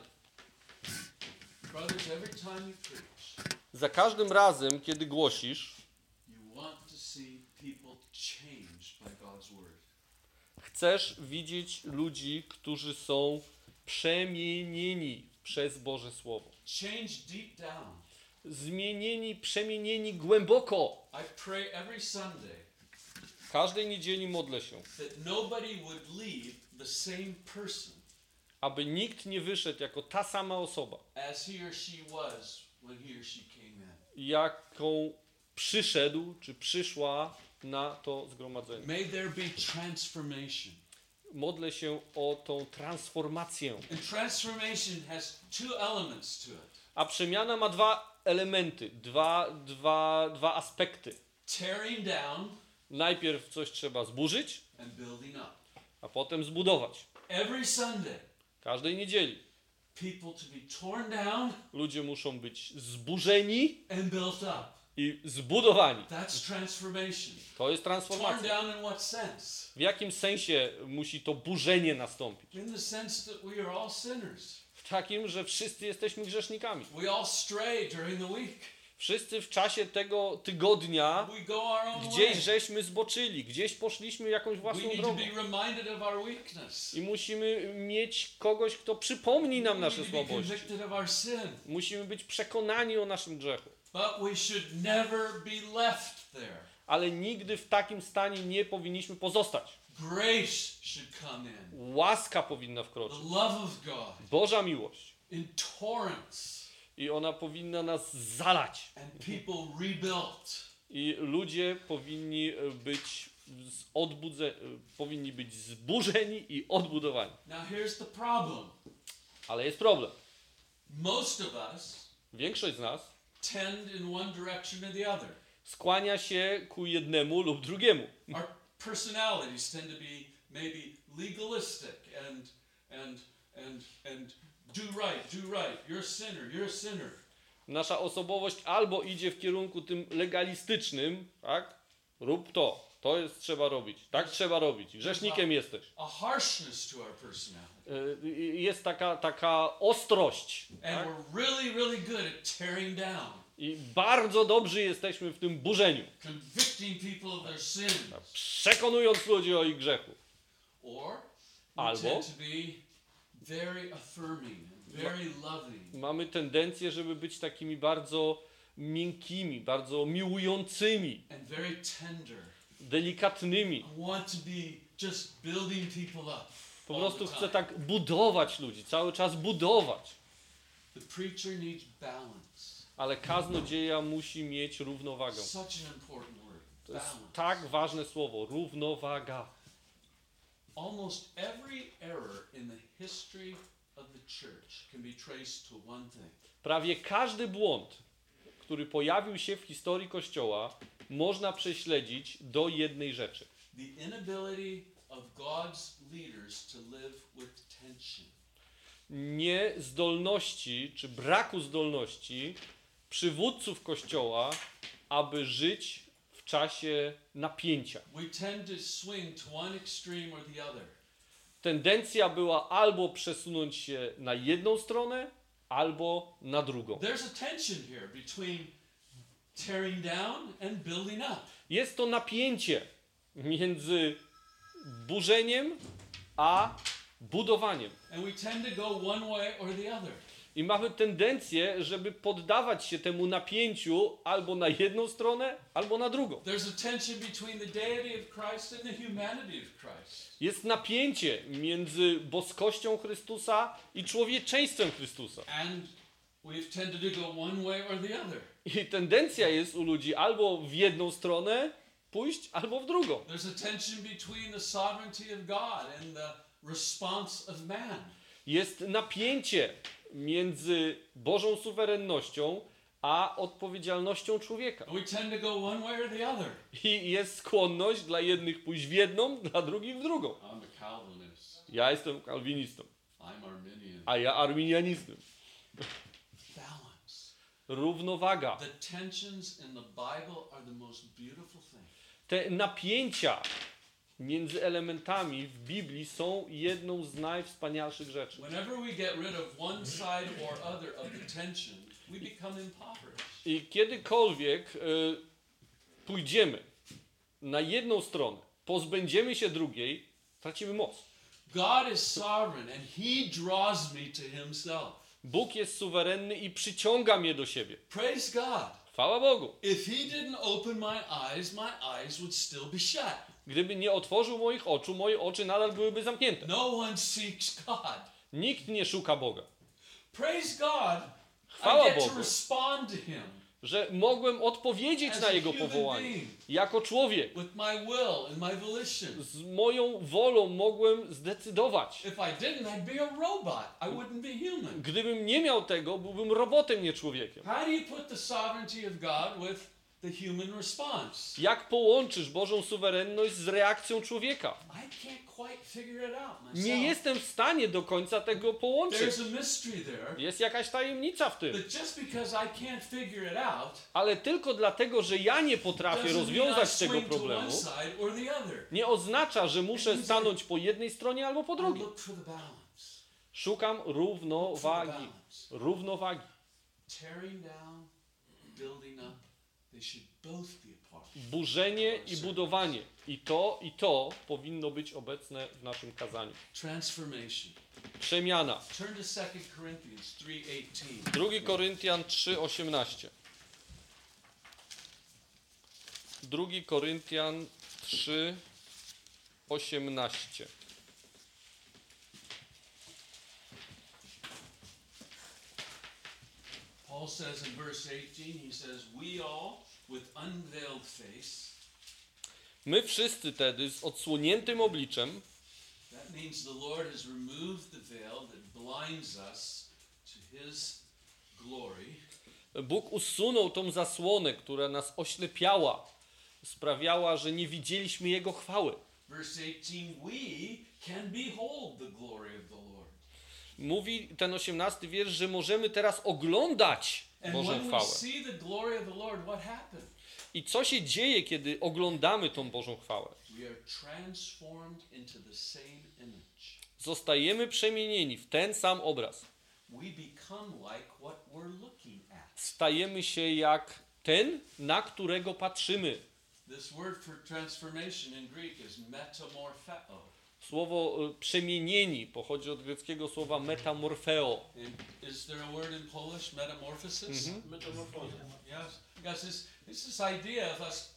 Brothers, every time you preach, Za każdym razem, kiedy głosisz, you want to see people changed by God's word. chcesz widzieć ludzi, którzy są przemienieni przez Boże Słowo. Change deep down. Zmienieni, przemienieni głęboko. I pray every Sunday Każdej niedzieli modlę się, that nobody would leave the same person aby nikt nie wyszedł jako ta sama osoba, as he or she was when he or she came in. jaką przyszedł, czy przyszła na to zgromadzenie. May there be transformation. Modlę się o tą transformację. And transformation has two elements to it. A przemiana ma dwa elementy, dwa, dwa, dwa aspekty. Tearing down Najpierw coś trzeba zburzyć, and building up. a potem zbudować. Every Sunday, Każdej niedzieli. people to be torn down Ludzie muszą być zburzeni and built up. i zbudowani. That's transformation. To jest Torn transformacja. down in what sense? W jakim sensie musi to burzenie nastąpić? In the sense that we are all sinners. W takim, że wszyscy jesteśmy grzesznikami. We all stray during the week. Wszyscy w czasie tego tygodnia We go our own way. gdzieś żeśmy zboczyli, gdzieś poszliśmy jakąś We własną need to drogą. be reminded of our weakness. I musimy mieć kogoś, kto przypomni nam We nasze need to be słabości. convicted of our sin. Musimy być przekonani o naszym grzechu. But we should never be left there. Ale nigdy w takim stanie nie powinniśmy pozostać. Grace should come in. Łaska powinna wkroczyć. The love of God Boża miłość. in torrents. I ona powinna nas zalać. And people rebuilt. I ludzie powinni być z odbudze, powinni być zburzeni i odbudowani. Now here's the problem. Ale jest problem. Most of us Większość z nas tend in one direction or the other. skłania się ku jednemu lub drugiemu. Our personalities tend to be maybe legalistic and and and and do right, do right. You're a sinner, you're a sinner. Nasza osobowość albo idzie w kierunku tym legalistycznym, tak? Rób to, to jest trzeba robić, tak trzeba robić, grzesznikiem jesteś. A harshness to our personality. Y, Jest taka, taka ostrość. And Tak? we're really, really good at tearing down, I bardzo dobrzy jesteśmy w tym burzeniu, convicting people of their sins. przekonując ludzi o ich grzechu. Or we Albo tend to be very affirming, very loving. mamy tendencję, żeby być takimi bardzo miękkimi, bardzo miłującymi, And very tender. delikatnymi. I want to be just building people up. Po all prostu the chcę time. tak budować ludzi, cały czas budować. The preacher needs balance. Ale kaznodzieja musi mieć równowagę. Such an important word. To jest Balance. tak ważne słowo, równowaga. Almost every error in the history of the church can be traced to one thing. Prawie każdy błąd, który pojawił się w historii Kościoła, można prześledzić do jednej rzeczy. The inability of God's leaders to live with tension. Niezdolności, czy braku zdolności przywódców Kościoła, aby żyć w czasie napięcia. We tend to swing to one extreme or the other. Tendencja była albo przesunąć się na jedną stronę, albo na drugą. There's a tension here between tearing down and building up. Jest to napięcie między burzeniem a budowaniem. And we tend to go one way or the other. I mamy tendencję, żeby poddawać się temu napięciu albo na jedną stronę, albo na drugą. There's a tension between the deity of Christ and the humanity of Christ. Jest napięcie między boskością Chrystusa i człowieczeństwem Chrystusa. And we've tended to go one way or the other. I tendencja jest u ludzi albo w jedną stronę pójść, albo w drugą. There's a tension between the sovereignty of God and the response of man. Jest napięcie między Bożą suwerennością a odpowiedzialnością człowieka. And we tend to go one way or the other. I jest skłonność dla jednych pójść w jedną, dla drugich w drugą. I'm a Calvinist. Ja jestem kalwinistą, I'm Arminian. a ja arminianistą. Balance. Równowaga. The tensions in the Bible are the most beautiful thing. Te napięcia między elementami w Biblii są jedną z najwspanialszych rzeczy. Whenever we get rid of one side or other of the tension, we become impoverished. I kiedykolwiek y, pójdziemy na jedną stronę, pozbędziemy się drugiej, tracimy moc. God is sovereign and He draws me to Himself. Bóg jest suwerenny i przyciąga mnie do siebie. Praise God. Chwała Bogu. If He didn't open my eyes, my eyes would still be shut. Gdyby nie otworzył moich oczu, moje oczy nadal byłyby zamknięte. No one seeks God. Nikt nie szuka Boga. Praise God. Chwała I get to Bogu, respond to Him że mogłem odpowiedzieć as na a Jego human powołanie. being Jako człowiek, with my will and my volition. z moją wolą mogłem zdecydować. If I didn't, I'd be a robot. I wouldn't be human. Gdybym nie miał tego, byłbym robotem, nie człowiekiem. How do you put the sovereignty of God with the human response? Jak połączysz Bożą suwerenność z reakcją człowieka? I can't quite figure it out Nie myself. jestem w stanie do końca tego połączyć. There's a mystery there. Jest jakaś tajemnica w tym. But just because I can't figure it out, Ale tylko dlatego, że ja nie potrafię doesn't mean I rozwiązać tego swing to problemu, one side or the other. nie oznacza, że muszę stanąć po jednej stronie albo po I drugiej. look for the balance. Szukam For the równowagi. balance. Równowagi. Tearing down, building up, they should both be a part. Burzenie i budowanie. I to, i to powinno być obecne w naszym kazaniu. Transformation. Przemiana. Turn to Second Corinthians three eighteen. drugi Koryntian trzy osiemnaście. drugi Koryntian trzy osiemnaście. Paul says in verse eighteen, he says, we all with unveiled face My wszyscy tedy z odsłoniętym obliczem, That means the Lord has removed the veil that blinds us to His glory. Bóg usunął tą zasłonę, która nas oślepiała, sprawiała, że nie widzieliśmy Jego chwały. Verse eighteen, we can behold the glory of the Lord. Mówi ten osiemnasty wiersz, że możemy teraz oglądać And Bożą when we chwałę. see the glory of the Lord, what happens? I co się dzieje, kiedy oglądamy tą Bożą chwałę? We are transformed into the same image. Zostajemy przemienieni w ten sam obraz. We become like what we're looking at. Stajemy się jak ten, na którego patrzymy. This word for transformation in Greek is metamorpheo. Słowo y, przemienieni pochodzi od greckiego słowa metamorfeo. And is there a word in Polish, metamorphosis? Mhm. Yes. Yes, this, it's this idea of us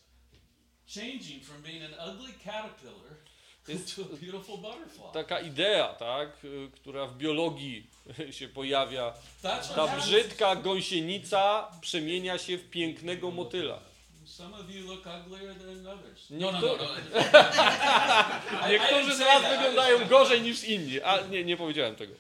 changing from being an ugly caterpillar Jest to a beautiful butterfly. taka idea, tak, y, która w biologii się pojawia. That's what Ta happens. brzydka gąsienica przemienia się w pięknego motyla. Some of you look uglier than others. No, No, no, no, no, no. no. I- I Niektórzy didn't z say was that. wyglądają gorzej niż inni, a nie, nie powiedziałem tego.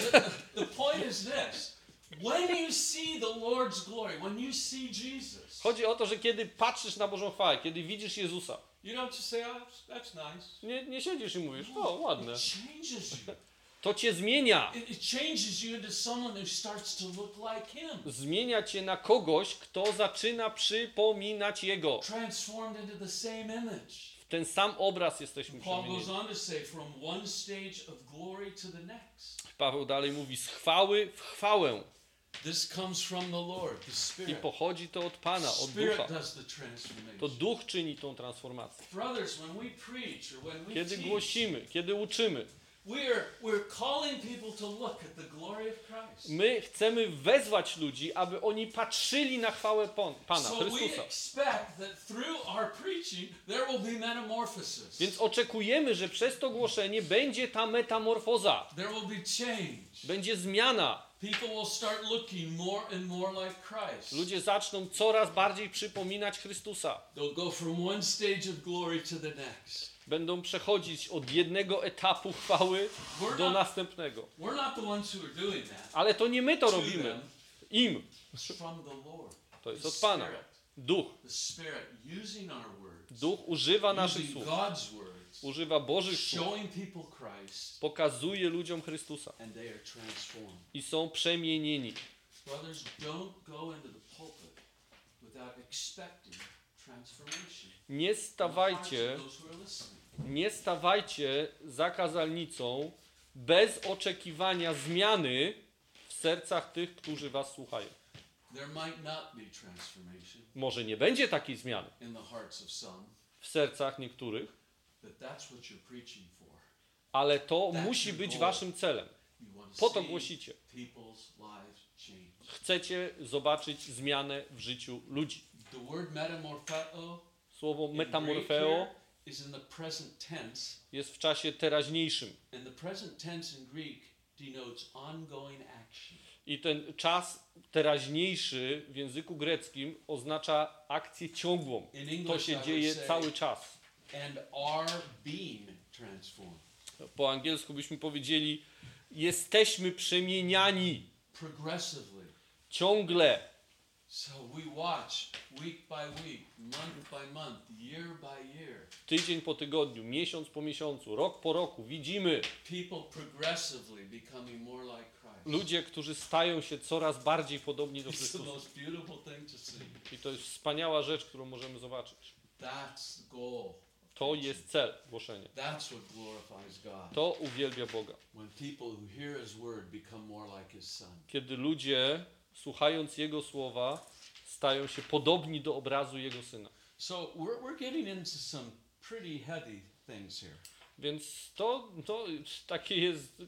The point is this. When you see the Lord's glory, when you see Jesus, Chodzi o to, że kiedy patrzysz na Bożą chwałę, kiedy widzisz Jezusa, you don't just say, oh, that's nice. nie, nie siedzisz i mówisz, o, ładne. It changes you. To cię zmienia. It, it changes you into someone who starts to look like Him. Zmienia cię na kogoś, kto zaczyna przypominać Jego. Transformed into the same image. W ten sam obraz jesteśmy Paul goes przemienieni. on to say, from one stage of glory to the next. Paweł dalej mówi, z chwały w chwałę. This comes from the Lord, the I Spirit. pochodzi to od Pana, od Spirit Ducha. does the transformation. To Duch czyni tą transformację. Brothers, when we preach or when we Kiedy teach, głosimy, kiedy uczymy, we're, we're calling people to look at the glory of Christ. my chcemy wezwać ludzi, aby oni patrzyli na chwałę Pon- Pana, So we Chrystusa. expect that through our preaching there will be metamorphosis. Więc oczekujemy, że przez to głoszenie będzie ta metamorfoza, There will be change. będzie zmiana. People will start looking more and more like Christ. Ludzie zaczną coraz bardziej przypominać Chrystusa. They'll go from one stage of glory to the next. Będą przechodzić od jednego etapu chwały We're do not, następnego. we're not the ones who are doing that. Ale to nie my to To robimy. them, Im. it's from the Lord. To jest The od Pana. Spirit. Duch. The Spirit using our words. Duch używa naszych Using słów. God's words. Używa Bożych słów. Showing people Christ. Pokazuje ludziom Chrystusa. And they are transformed. I są przemienieni. Brothers, don't go into the pulpit without expecting transformation. Nie stawajcie, Those who are listening. nie stawajcie za kazalnicą bez oczekiwania zmiany w sercach tych, którzy was słuchają. There might not be transformation Może nie będzie takiej zmiany in the hearts of some, w sercach niektórych, but that's what you're preaching for. ale to musi być waszym celem. You want Po to to see głosicie. people's lives change. Chcecie zobaczyć zmianę w życiu ludzi. The word metamorpheo Słowo in Greek metamorfeo here is in the present tense, jest w czasie teraźniejszym. and the present tense in Greek denotes ongoing action. I ten czas teraźniejszy w języku greckim oznacza akcję ciągłą. In To English, I się would dzieje say, cały czas. and are being transformed. Po angielsku byśmy powiedzieli, jesteśmy przemieniani Progressively. ciągle. So we watch week by week, month by month, year by year. Tydzień po tygodniu, miesiąc po miesiącu, rok po roku widzimy People progressively becoming more like Christ. ludzie, którzy stają się coraz bardziej podobni do It's the Chrystusa. most beautiful thing to see. I to jest wspaniała rzecz, którą możemy zobaczyć. That's the goal. To jest cel głoszenia. That's what glorifies God. To uwielbia Boga. When people who hear His word become more like His Son. Kiedy ludzie, słuchając Jego słowa, stają się podobni do obrazu Jego Syna. So we're, we're getting into some pretty heavy things here. Więc to, to takie jest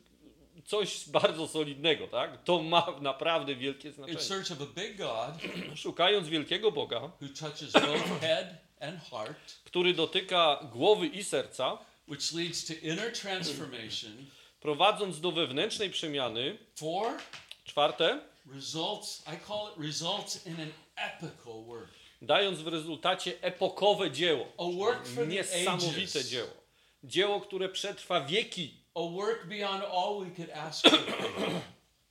coś bardzo solidnego, tak? To ma naprawdę wielkie In znaczenie. search of a big God Szukając wielkiego Boga, who touches both head and heart, który dotyka głowy i serca, which leads to inner transformation. prowadząc do wewnętrznej przemiany. Four, Czwarte, results, I call it results in an epical work. dając w rezultacie epokowe dzieło, A work for the niesamowite ages. dzieło. Dzieło, które przetrwa wieki. A work beyond all we could ask or think.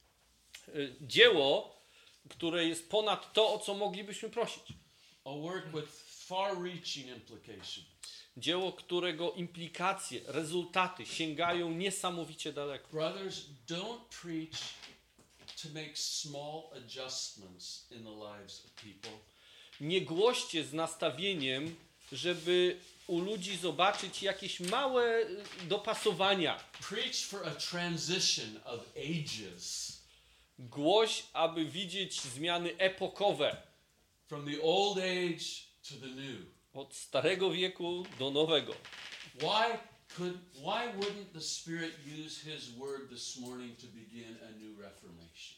Y, Dzieło, które jest ponad to, o co moglibyśmy prosić. A work with far-reaching implications. Dzieło, którego implikacje, rezultaty sięgają niesamowicie daleko. Brothers, don't preach to make small adjustments in the lives of people. Nie głoście z nastawieniem, żeby u ludzi zobaczyć jakieś małe y, dopasowania. Preach for a transition of ages. Głoś, aby widzieć zmiany epokowe. From the old age to the new. Od starego wieku do nowego. Why could why wouldn't the Spirit use his word this morning to begin a new reformation?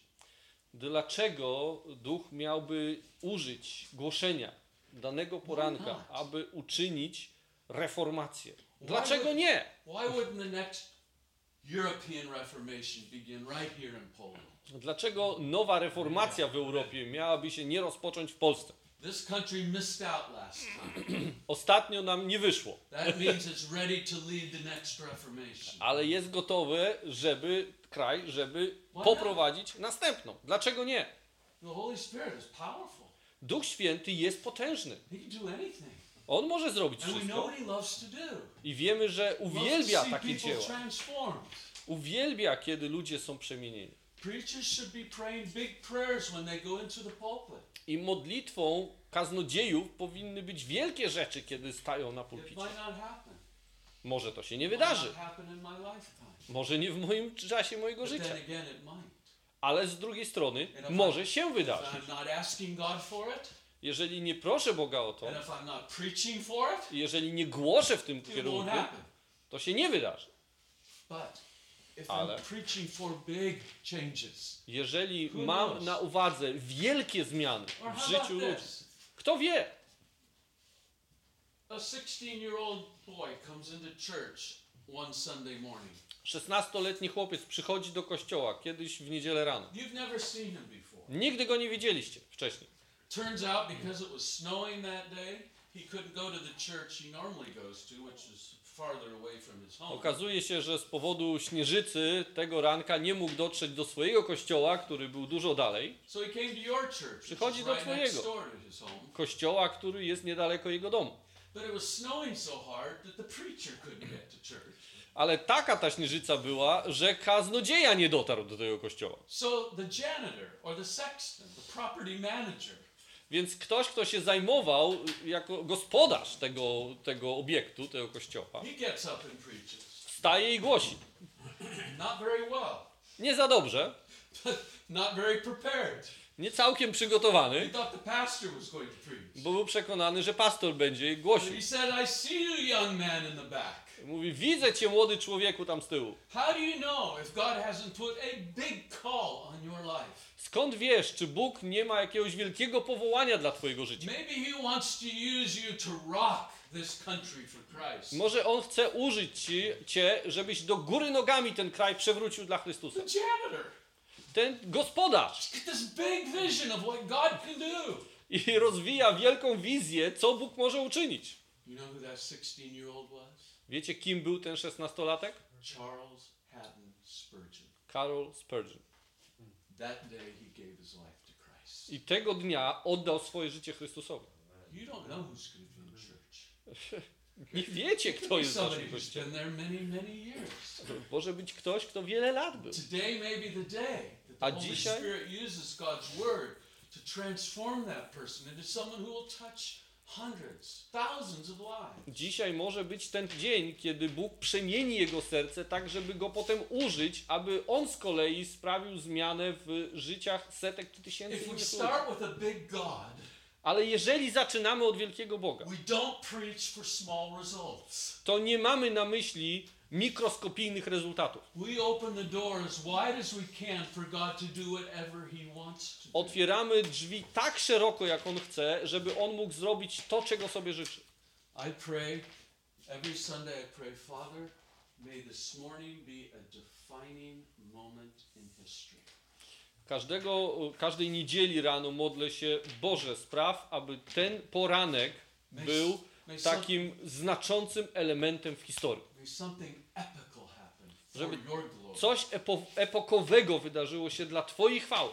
Dlaczego Duch miałby użyć głoszenia danego poranka, aby uczynić reformację? Dlaczego nie? Why wouldn't the next European Reformation begin right here in Poland? Dlaczego nowa reformacja w Europie miałaby się nie rozpocząć w Polsce? This country missed out last time. Ostatnio nam nie wyszło, That means it's ready to lead the next Reformation. ale jest gotowe, żeby kraj, żeby not? poprowadzić następną. Dlaczego nie? The Holy Spirit is powerful. Duch Święty jest potężny. He can do anything. On może zrobić And we know wszystko. what he loves to do. I wiemy, że He loves to uwielbia see takie people dzieła. transformed. Uwielbia, kiedy ludzie są przemienieni. Preachers should be praying big prayers when they go into the pulpit. I modlitwą kaznodziejów powinny być wielkie rzeczy, kiedy stają na It pulpicie. might not happen. Może to się nie It might wydarzy. not happen in my lifetime. Może nie w moim czasie mojego But życia. then again, it might. Ale z drugiej strony może się If wydarzyć. I'm not asking God for it, Jeżeli nie proszę Boga o to, and if I'm not preaching for it, i jeżeli nie głoszę w tym it won't kierunku, happen. to się nie wydarzy. But if Ale- I'm preaching for big changes, Jeżeli Who mam knows? na uwadze wielkie zmiany or w how życiu about ludzi, this? kto wie? A sixteen-year-old boy comes into church one Sunday morning. szesnastoletni chłopiec przychodzi do kościoła kiedyś w niedzielę rano. You've never seen him before. Nigdy go nie widzieliście wcześniej. Turns out because it was snowing that day, he couldn't go to the church he normally goes to, which is farther away from his home. Okazuje się, że z powodu śnieżycy tego ranka nie mógł dotrzeć do swojego kościoła, który był dużo dalej. So he came to your church, which Przychodzi is do right next twojego. door to his home. Kościoła, który jest niedaleko jego domu. But it was snowing so hard that the preacher couldn't get to church. Ale taka ta śnieżyca była, że kaznodzieja nie dotarł do tego kościoła. So the janitor or the sexton, the property manager, Więc ktoś, kto się zajmował jako gospodarz tego, tego obiektu, tego kościoła, he gets up and preaches. wstaje i głosi. Not very well, Nie za dobrze, but not very prepared. nie całkiem He przygotowany, thought the pastor was going to preach. bo był przekonany, że pastor będzie But głosił. he said, I see you, young man in the back. Mówi, widzę cię, młody człowieku, tam z tyłu. How do you know if God hasn't put a big call on your life? Skąd wiesz, czy Bóg nie ma jakiegoś wielkiego powołania dla twojego życia? Maybe he wants to use you to rock this country for Christ. Może On chce użyć ci, cię, żebyś do góry nogami ten kraj przewrócił dla Chrystusa. The janitor. Ten gospodarz. Get this big vision of what God can do. I rozwija wielką wizję, co Bóg może uczynić. You know who that sixteen-year-old was? Wiecie, kim był ten szesnastolatek? Charles Haddon Spurgeon. Carol Spurgeon. That day he gave his life to Christ. I tego dnia oddał swoje życie Chrystusowi. You don't know who's going to be in church. Nie wiecie, kto jest w Somebody waszym who's kościele. been there many, many years. Może być ktoś, kto wiele lat był. Today may be the day that A the Holy dzisiaj? Spirit uses God's word to transform that person into someone who will touch hundreds, thousands of lives. Dzisiaj może być ten dzień, kiedy Bóg przemieni jego serce tak, żeby go potem użyć, aby on z kolei sprawił zmianę w życiach setek czy tysięcy If we innych ludzi. start with a big God, Ale jeżeli zaczynamy od wielkiego Boga, we don't preach for small results. to nie mamy na myśli mikroskopijnych rezultatów. We open the door as wide as we can for God to do whatever he wants to do. Otwieramy drzwi tak szeroko, jak On chce, żeby On mógł zrobić to, czego sobie życzy. I pray, every Sunday I pray, Father, may this morning be a defining moment in history. Każdego, każdej niedzieli rano modlę się: Boże, spraw, aby ten poranek May, był may, takim znaczącym elementem w historii. some, may something epical happen for Żeby your glory. coś epo, epokowego wydarzyło się dla Twojej chwały.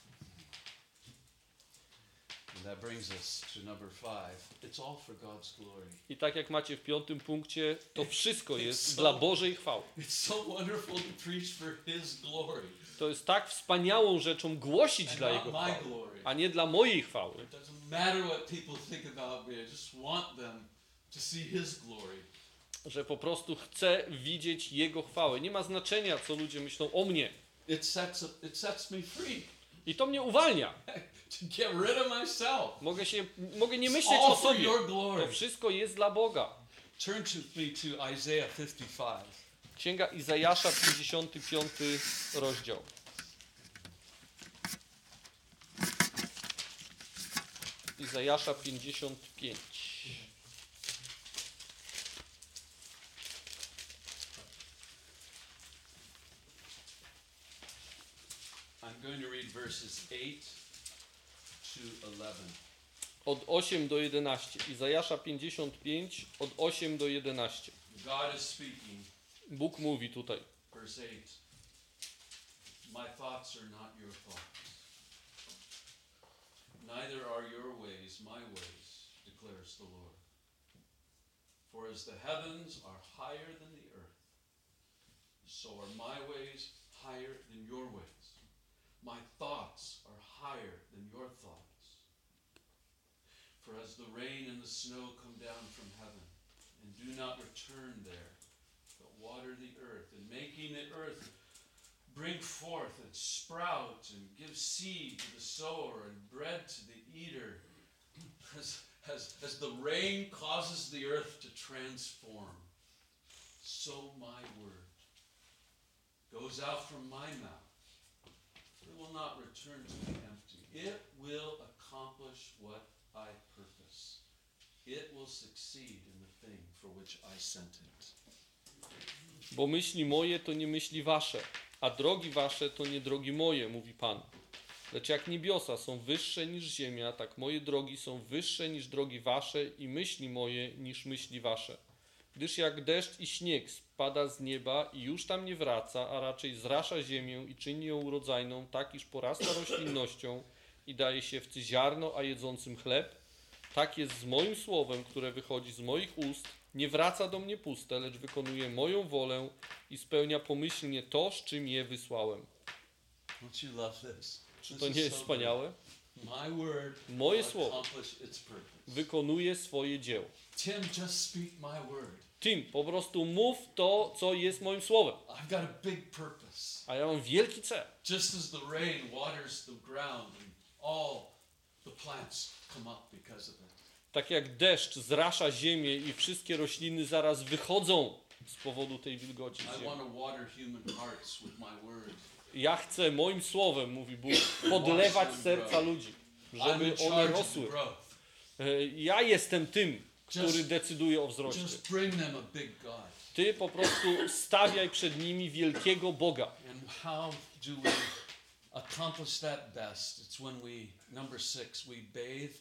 And that brings us to number five. It's all for God's glory. I tak jak macie w piątym punkcie, to wszystko jest so- dla Bożej chwały. It's so wonderful to preach for His glory, To jest tak wspaniałą rzeczą głosić and dla not Jego my chwały, glory. a nie dla mojej chwały. It doesn't matter what people think about me. I just want them to see His glory. Że po prostu chcę widzieć Jego chwałę. Nie ma znaczenia, co ludzie myślą o mnie. It sets it sets me free I to mnie uwalnia. to get rid of myself. Mogę, się, mogę nie It's myśleć all o for sobie. your glory. To wszystko jest dla Boga. Turn to me to Isaiah fifty-five. Księga Izajasza, pięćdziesiąty piąty rozdział. Izajasza pięćdziesiąt pięć. I'm going to read verses eight to eleven. Od osiem do jedenastu. Izajasza pięćdziesiąt pięć, od osiem do jedenastu. God is speaking. Bóg mówi tutaj. Verse eight. My thoughts are not your thoughts. Neither are your ways my ways, declares the Lord. For as the heavens are higher than the earth, so are my ways higher than your ways. My thoughts are higher than your thoughts. For as the rain and the snow come down from heaven, and do not return there, but water the earth, and making the earth bring forth and sprout, and give seed to the sower, and bread to the eater, as, as, as the rain causes the earth to transform, so my word goes out from my mouth. It will not return to me empty. It will accomplish what I purpose. It will succeed in the thing for which I sent it. Bo myśli moje to nie myśli wasze, a drogi wasze to nie drogi moje, mówi Pan. Lecz jak niebiosa są wyższe niż ziemia, tak moje drogi są wyższe niż drogi wasze i myśli moje niż myśli wasze. Gdyż jak deszcz i śnieg spada z nieba i już tam nie wraca, a raczej zrasza ziemię i czyni ją urodzajną, tak iż porasta roślinnością i daje siewcy ziarno, a jedzącym chleb, tak jest z moim słowem, które wychodzi z moich ust, nie wraca do mnie puste, lecz wykonuje moją wolę i spełnia pomyślnie to, z czym je wysłałem. Don't you love this? Czy This to is nie jest so wspaniałe? good. My word Moje will słowo accomplish its purpose. wykonuje swoje dzieło. Tim, just speak my word. Tim, po prostu mów to, co jest moim słowem. I've got a big purpose. A ja mam wielki cel. Just as the rain waters the ground and all the plants come up because of it. Tak jak deszcz zrasza ziemię i wszystkie rośliny zaraz wychodzą z powodu tej wilgoci z I ziemi. want to water human hearts with my word. Ja chcę moim słowem, mówi Bóg, podlewać serca ludzi, I'm żeby in one charge of the rosły. growth. E, Ja jestem tym, który Just- decyduje o wzroście. Just bring them a big God. Ty po prostu stawiaj przed nimi wielkiego Boga. And how do we accomplish that best? It's when we, number six, we bathe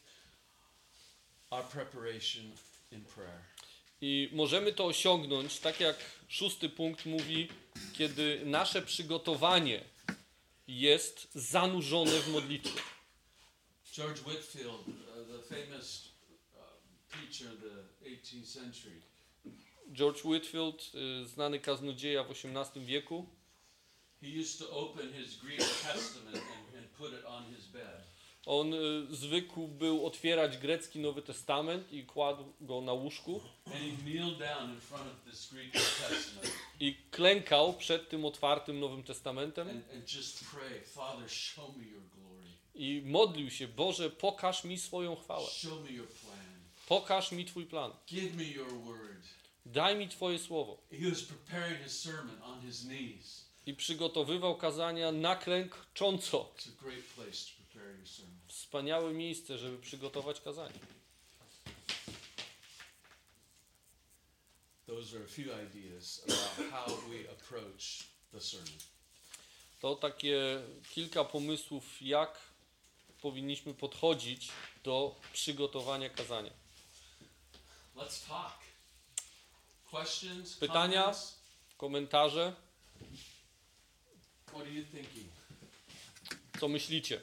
our preparation in prayer. I możemy to osiągnąć, tak jak szósty punkt mówi, kiedy nasze przygotowanie jest zanurzone w modlitwie. George Whitefield, uh, the famous uh, preacher of the eighteenth century, George Whitefield, y, znany kaznodzieja w osiemnastym wieku, he used to open his Greek Testament and, and put it on his bed. on y, zwykł był otwierać grecki Nowy Testament i kładł go na łóżku And he kneeled down in front of this Greek Testament i klękał przed tym otwartym Nowym Testamentem and, and just pray, Father, show me your glory. i modlił się: Boże, pokaż mi swoją chwałę, Show me your plan. pokaż mi Twój plan, Give me your word. daj mi Twoje słowo. He was preparing his sermon on his knees. I przygotowywał kazania na klęcząco. It's a great place to prepare your sermon. Wspaniałe miejsce, żeby przygotować kazanie. Those are a few ideas about how we approach the sermon. To takie kilka pomysłów, jak powinniśmy podchodzić do przygotowania kazania. Let's talk. Questions, Pytania, comments? komentarze, What are you thinking? co myślicie?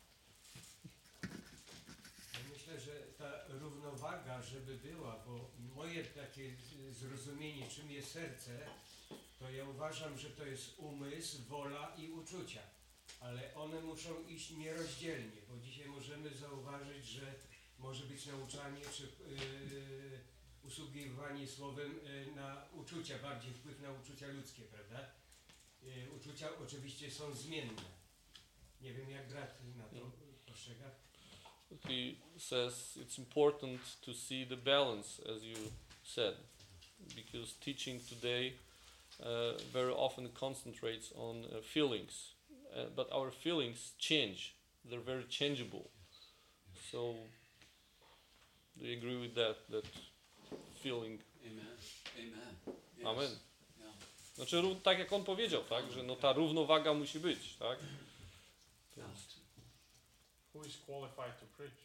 Ja myślę, że ta równowaga, żeby była, bo moje takie z- zrozumienie, czym jest serce, to ja uważam, że to jest umysł, wola i uczucia. Ale one muszą iść nierozdzielnie, bo dzisiaj możemy zauważyć, że może być nauczanie czy yy, usługiwanie słowem yy, na uczucia, bardziej wpływ na uczucia ludzkie, prawda? Yy, uczucia oczywiście są zmienne. Nie wiem, jak brat na to postrzega. He says it's important to see the balance, as you said, because teaching today uh, very often concentrates on uh, feelings, uh, but our feelings change. They're very changeable. So, do you agree with that? That feeling? Amen. Amen. Yes. Amen. Yeah. Znaczy, ró- tak jak on powiedział, tak, że no ta równowaga musi być, tak? Yeah. Who is qualified to preach?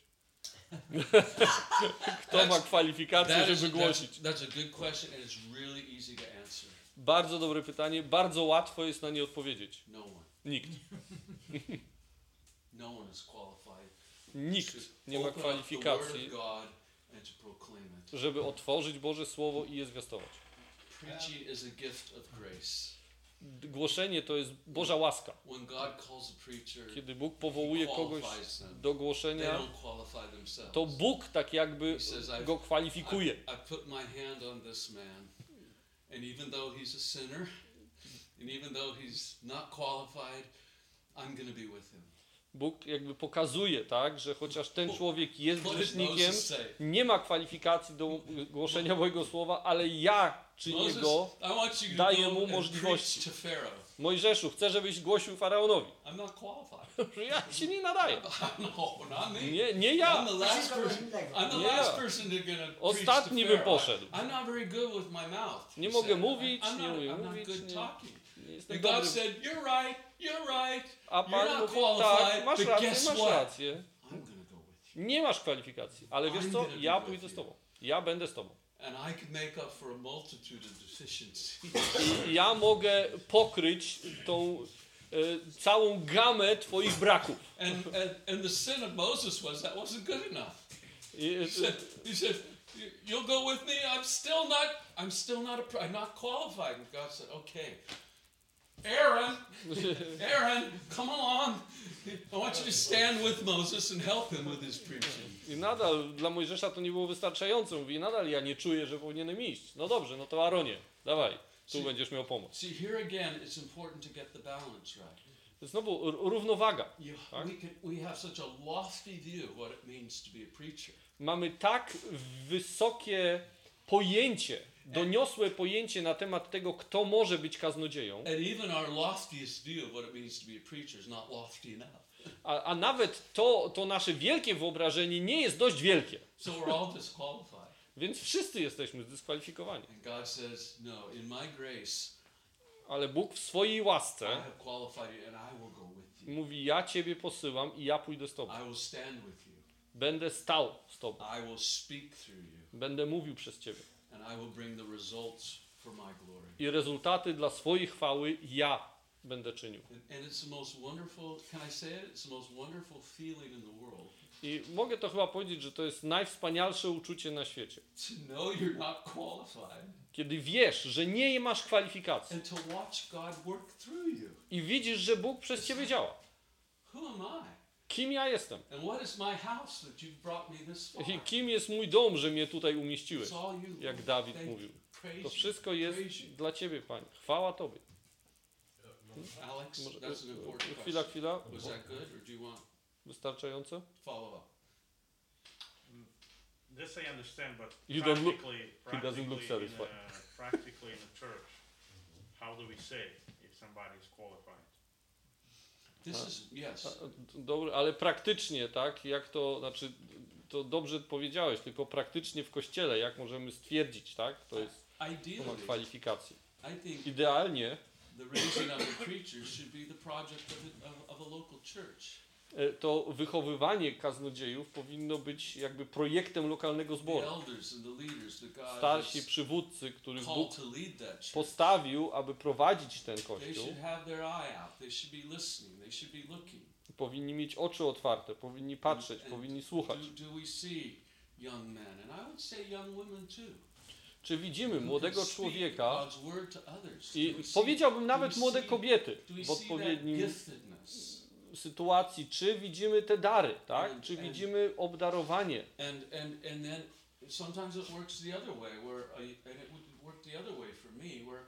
Kto ma kwalifikacje, That is, żeby that's, głosić? that's a good question, and it's really easy to answer. Bardzo dobre pytanie, bardzo łatwo jest na nie odpowiedzieć. No one. Nikt. No one is qualified Nikt nie ma open up the Word kwalifikacji, of God and to proclaim it. żeby otworzyć Boże Słowo i je zwiastować. Preaching is a gift of grace. D- Głoszenie to jest Boża łaska. When God calls a preacher, Kiedy Bóg He powołuje kogoś qualifies them. do They głoszenia, don't qualify themselves. to Bóg tak jakby He says, I've- go kwalifikuje. I, I put my hand on this man, and even though he's a sinner, and even though he's not qualified, I'm going to be with him. Bóg jakby pokazuje, tak, że chociaż ten człowiek jest What did grzesznikiem, Moses say? nie ma kwalifikacji do głoszenia mojego słowa, ale ja czynię Moses, go. I want you to daję go mu and możliwości. preach to Pharaoh. Mojżeszu, chcę, żebyś głosił Faraonowi. I'm not qualified. Że ja się nie nadaję. No, not me. Nie, nie I'm ja. the last person. I'm the Nie last ja. person to gonna preach to Ostatni bym Pharaoh. poszedł. I'm not very good with my mouth. Nie he mogę said. mówić, I'm nie not, umiem I'm not mówić, good nie- talking. Nie jestem And God dobry. said, "You're right. You're right. A You're Pan not mówi, qualified, tak, masz but rację, guess masz what? rację. I'm gonna go with you." Nie masz kwalifikacji, ale wiesz I'm co? gonna be Ja with pójdę z you. tobą. Ja będę z tobą. And I can make up for a multitude of deficiencies. I ja mogę pokryć tą e, całą gamę twoich braków. And, and and the sin of Moses was that wasn't good enough. I, He said, he said, "You- "You'll go with me. I'm still not. I'm still not. A, pr- I'm not qualified." And God said, "Okay, Aaron, Aaron, come along. I want you to stand with Moses and help him with his preaching." I nadal dla Mojżesza to nie było wystarczające. Mówi, nadal ja nie czuję, że powinienem iść. No dobrze, no to Aaronie, dawaj, tu See- będziesz miał pomoc. See, here again, it's important to get the balance right. Znowu r- równowaga. You, Tak? we, can, we have such a lofty view of what it means to be a preacher. Mamy tak wysokie pojęcie, doniosłe pojęcie na temat tego, kto może być kaznodzieją, And even our loftiest view of what it means to be a preacher is not lofty enough. a, a nawet to, to nasze wielkie wyobrażenie nie jest dość wielkie. So we're all disqualified. Więc wszyscy jesteśmy zdyskwalifikowani. And God says, "No, in my grace, Ale Bóg w swojej I łasce have qualified you, and I will go with you. mówi, ja Ciebie posyłam i ja pójdę z Tobą. I will stand with you. Będę stał z Tobą. I will speak through you, Będę mówił przez Ciebie. and I will bring the results for my glory." I rezultaty dla swojej chwały ja będę czynił. And, and it's the most wonderful, can I say it? It's the most wonderful feeling in the world I mogę to chyba powiedzieć, że to jest najwspanialsze uczucie na świecie. to know you're not qualified Kiedy wiesz, że nie masz kwalifikacji and to watch God work through you. i widzisz, że Bóg przez Ciebie działa. Who am I? Kim ja jestem? And what is my house that you've brought me this far? I kim jest mój dom, że mnie tutaj umieściłeś? It's all you, Jak Lord. Dawid Thank mówił. you. Praise To you. wszystko jest Praise you. dla Ciebie, Panie. Chwała Tobie. Alex, Może, that's an important chwila, question. chwila. Was that good, or do you want Wystarczająco? follow up? This I understand, but You don't look- practically, he doesn't look practically in satisfied. a- practically in the church, how do we say if somebody is qualified? This Uh, is yes. A, Dobry, ale praktycznie, tak? Jak to, znaczy, to dobrze powiedziałeś, tylko praktycznie w Kościele, jak możemy stwierdzić, tak? To jest, to ma Ideally, kwalifikacje. I think Idealnie the raising of the preachers should be the project of, it, of, of a local church. E, To wychowywanie kaznodziejów powinno być jakby projektem lokalnego The zboru. elders and the leaders that God Starsi has przywódcy, których called Bóg to lead that church. postawił, aby prowadzić ten They kościół, should have their eye out. They should be listening. They should be looking. powinni mieć oczy otwarte, powinni patrzeć, And powinni słuchać. Do, do we see young men, and I would say young women too, Czy widzimy who młodego can speak człowieka God's word to others? i Do we see- powiedziałbym do nawet we młode see- kobiety do we w see that odpowiednim giftedness? sytuacji, czy widzimy te dary, tak? And- Czy and- widzimy obdarowanie. And and and then sometimes it works the other way, where I, and it would work the other way for me, where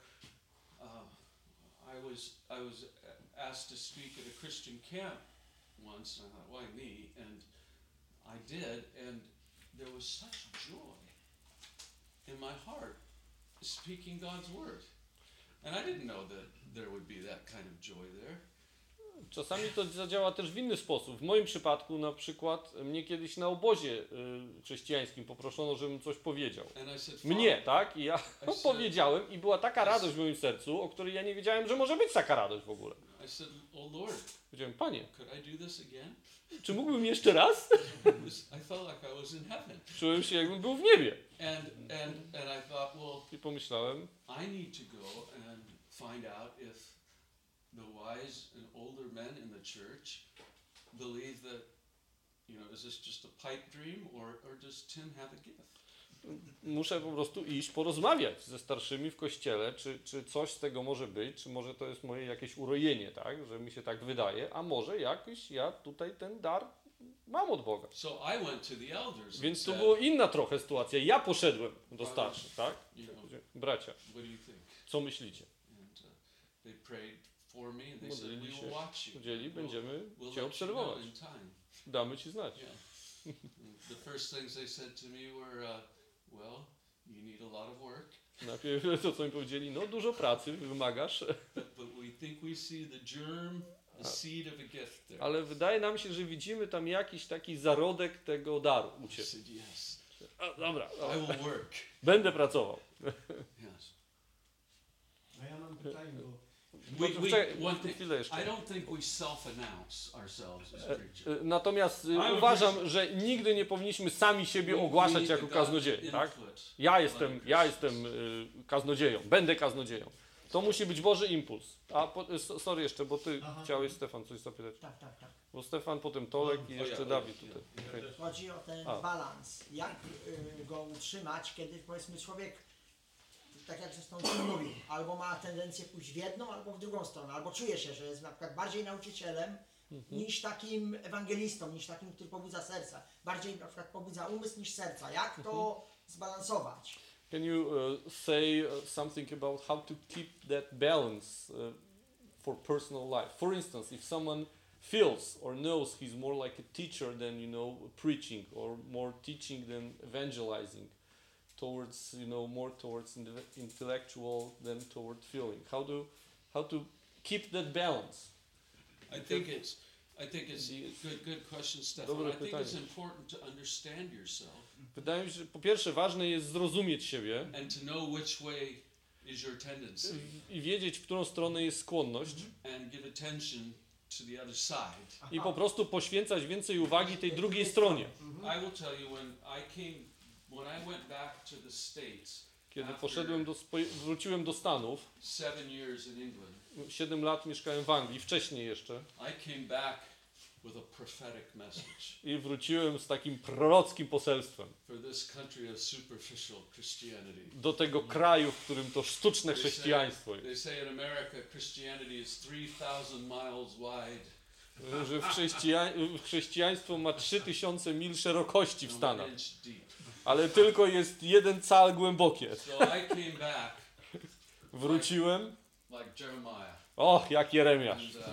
uh, I was I was asked to speak at a Christian camp once, and I thought, why me? And I did, and there was such joy in my heart speaking God's word, and I didn't know that there would be that kind of joy there. Czasami to zadziała też w inny sposób. W moim przypadku na przykład mnie kiedyś na obozie y, chrześcijańskim poproszono, żebym coś powiedział. And I said, Mnie, tak? I ja I said- powiedziałem i była taka radość w moim sercu, o której ja nie wiedziałem, że może być taka radość w ogóle. I said, oh Lord, Powiedziałem, Panie, could I do this again? czy mógłbym jeszcze raz? It was- I felt like I was in heaven. Czułem się, jakbym był w niebie. And and and I thought, well, I pomyślałem, I need to go and find out if the wise and older men in the church believe that, you know, is this just a pipe dream, or or does Tim have a gift? muszę po prostu iść porozmawiać ze starszymi w kościele, czy, czy coś z tego może być, czy może to jest moje jakieś urojenie, tak, że mi się tak wydaje, a może jakiś ja tutaj ten dar mam od Boga. So I went to the elders Więc and to said, była inna trochę sytuacja. Ja poszedłem do starszych, tak? you know, Bracia, what do you think? co myślicie? And uh, they prayed for me, and they said, Modlili we się, will watch you. Udzieli, We'll- będziemy we'll Cię let you know obserwować. in time. Damy Ci znać. Yeah. The first things they said to me were, uh, well, you need a lot of work, Najpierw to, co mi powiedzieli, no dużo pracy wymagasz, but, but we think we see the germ, the seed of a gift there. ale wydaje nam się, że widzimy tam jakiś taki zarodek tego daru u I Ciebie. said, yes, A, dobra, I dobra. will work. Będę pracował. Yes. A ja mam pytanie, bo We, No to we, czekaj, one thing, chwilę jeszcze. I don't think we self-announce ourselves as E, preachers. e, Natomiast e, would uważam, że nigdy nie powinniśmy sami siebie ogłaszać jako kaznodzieje, tak? Ja jestem, ja jestem y, kaznodzieją, będę kaznodzieją. To musi być Boży impuls. A po, y, so- sorry jeszcze, bo ty Aha. chciałeś, Stefan, coś zapytać. Tak, tak, tak. Bo Stefan, potem Tolek i O, jeszcze ja, Dawid ja, tutaj. ja. Okej. Chodzi o ten A. balans. Jak y, go utrzymać, kiedy powiedzmy człowiek, tak jak zresztą Tim mówił, albo ma tendencję pójść w jedną, albo w drugą stronę, albo czuje się, że jest na przykład bardziej nauczycielem niż takim ewangelistą, niż takim, który pobudza serca. Bardziej na przykład pobudza umysł niż serca. Jak to zbalansować? Can you uh, say uh, something about how to keep that balance uh, for personal life? For instance, if someone feels or knows he's more like a teacher than, you know, preaching, or more teaching than evangelizing, towards, you know, more towards inte- intellectual than toward feeling. How do how to keep that balance? I think it's, I think it's a good, good question, Stefan. Dobre I think pytanie. it's important to understand yourself Wydaje mi się, że po pierwsze ważne jest zrozumieć siebie and to know which way is your tendency i wiedzieć, w którą stronę jest skłonność, and give attention to the other side. i po prostu poświęcać więcej uwagi tej drugiej stronie. I will tell you, when I came, when I went back to the States, Kiedy poszedłem do, spo- wróciłem do Stanów, seven years in England, siedem lat mieszkałem w Anglii, wcześniej jeszcze, I came back with a prophetic message i wróciłem z takim prorockim poselstwem for this country of superficial Christianity. do tego kraju, w którym to sztuczne They say, chrześcijaństwo jest. they say in America Christianity is three thousand miles wide, Że w chrześcija- chrześcijaństwo ma trzy tysiące mil szerokości w and Stanach, one inch deep. ale tylko jest jeden cal głębokie. So I came back Wróciłem, like Jeremiah. och, jak Jeremiasz. And, uh,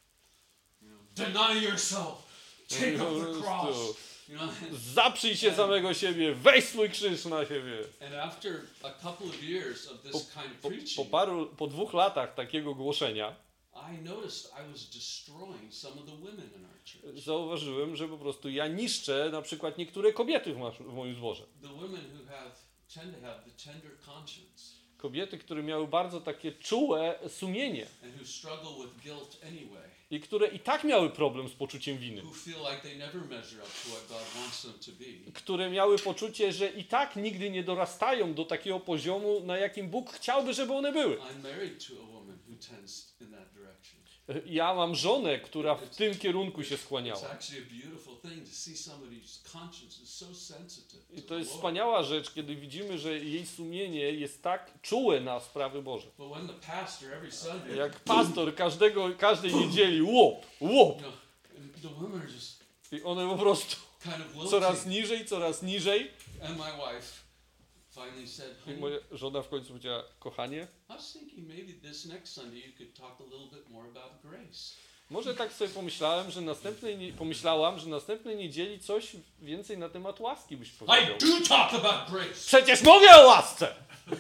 you know, deny yourself, take up the cross. You know, Zaprzyj się samego siebie, weź swój krzyż na siebie. and after a couple of years of this Po, kind of po, po, preaching, paru, po dwóch latach takiego głoszenia I noticed I was destroying some of the women in our church. zauważyłem, że po prostu ja niszczę na przykład niektóre kobiety w, masz, w moim zborze. The women who have tend to have the tender conscience. Kobiety, które miały bardzo takie czułe sumienie and who struggle with guilt anyway, i które i tak miały problem z poczuciem winy. who feel like they never measure up to what God wants them to be. Które miały poczucie, że i tak nigdy nie dorastają do takiego poziomu, na jakim Bóg chciałby, żeby one były. I'm married to a woman who tends in that direction. Ja mam żonę, która w tym kierunku się It's skłaniała. actually a beautiful thing to see somebody's conscience is so sensitive I to to the jest Lord. wspaniała rzecz, kiedy widzimy, że jej sumienie jest tak czułe na sprawy Boże. But when the pastor every Sunday, Jak pastor każdego, każdej niedzieli łop, łop. you know, and the women are just I one po prostu kind of wilting. coraz niżej, coraz niżej. And my wife finally said, I honey, moja żona w końcu powiedziała, kochanie, I was thinking maybe this next Sunday you could talk a little bit more about grace. może tak sobie pomyślałem, że następnej, nie- pomyślałam, że następnej niedzieli coś więcej na temat łaski byś powiedział. I do talk about grace. Przecież mówię o łasce!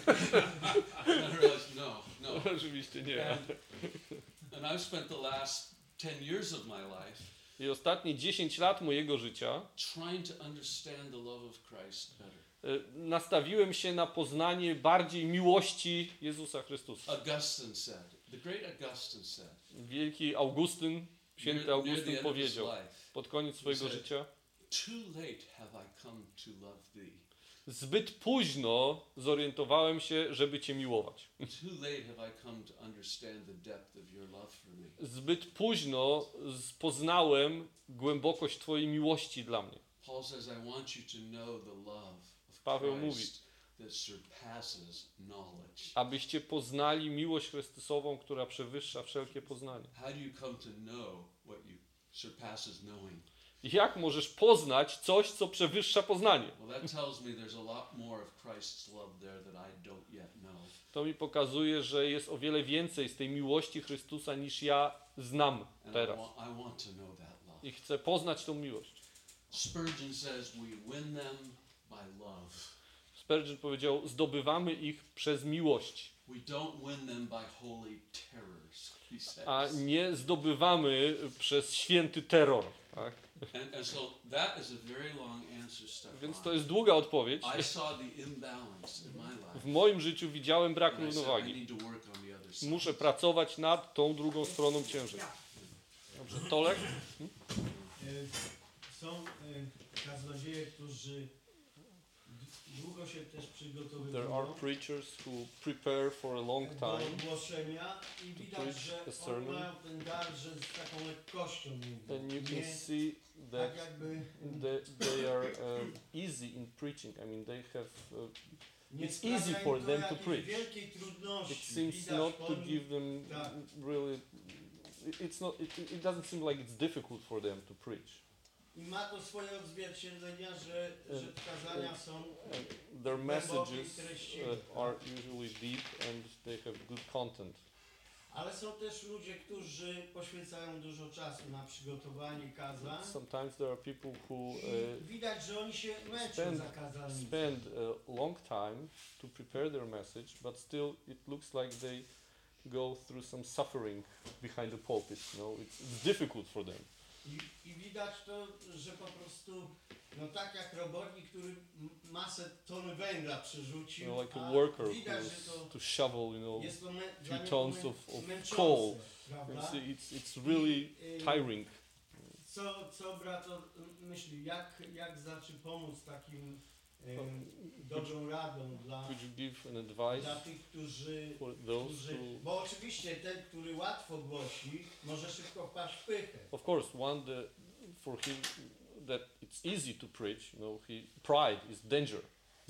And I realized, no, no. Oczywiście nie. And, and I've spent the last ten years of my life I ostatnie dziesięć lat mojego życia trying to understand the love of Christ better. y, nastawiłem się na poznanie bardziej miłości Jezusa Chrystusa. Augustine said, the great Augustine said, Wielki Augustyn, święty near, near the Augustyn end of his powiedział life, pod koniec swojego said, życia: too late have I come to love thee. zbyt późno zorientowałem się, żeby Cię miłować. Too late have I come to understand the depth of your love for me. Zbyt późno z- poznałem głębokość Twojej miłości dla mnie. Paul says, I want you to know the love of Paweł mówi, Christ that surpasses knowledge. abyście poznali miłość Chrystusową, która przewyższa wszelkie poznanie. How do you come to know what you surpasses knowing? Jak możesz poznać coś, co przewyższa poznanie? Well, that tells me there's a lot more of Christ's love there that I don't yet know. To mi pokazuje, że jest o wiele więcej z tej miłości Chrystusa, niż ja znam And I, teraz. wa- I want to know that love. I chcę poznać tą miłość. Spurgeon says we win them by love. Spurgeon powiedział, zdobywamy ich przez miłość, We don't win them by holy terrors, he says. a nie zdobywamy przez święty terror. Tak? And, and so that is a very long answer, Stefan. Więc to jest długa odpowiedź. I saw the imbalance in my life. W moim życiu widziałem brak And I said, I równowagi. need to work on the other side. Muszę pracować nad tą drugą stroną ciężej. Dobrze, Tolek? E, Są e, kaznodzieje, którzy d- długo się też There are przygotowują preachers who prepare for a long do time, głoszenia i to widać, preach że a oni sermon. mają ten dar, że z taką lekkością mówią. and you can Nie see tak that jakby they, they are um, easy in preaching. I mean, they have. Uh, nie it's sprawia easy im for to them to jakiejś preach. wielkiej it trudności. seems Widać not po to nich, give them tak. really. it- It's not. It, it doesn't seem like it's difficult for them to preach. i ma to swoje odzwierciedlenia, że, że kazania są And their messages uh, are usually deep and they have good content. ale są też ludzie, którzy poświęcają dużo czasu na przygotowanie kazań. Sometimes there are people who uh, I widać, że oni się męczą spend- za kazalnicą. spend a long time to prepare their message, but still it looks like they go through some suffering behind the pulpit. You know, it's, it's difficult for them. I, I widać to, że po prostu, no tak jak robotnik, który m- masę tony węgla You przerzucił, know, like a a worker who widać, że has to to shovel, you know, jest to mę- few dla niego tons mę- of- of męczące, coal. prawda? It's, it's, it's really I, y, tiring. Co, co brato myśli, jak, jak zacząć pomóc takim em, dobrą radą dla, Could you give an dla advice tych, którzy, for those którzy, who, bo oczywiście ten, który łatwo głosi, może szybko wpaść w pychę. of course, one the, for him that it's easy to preach, you know, he pride is danger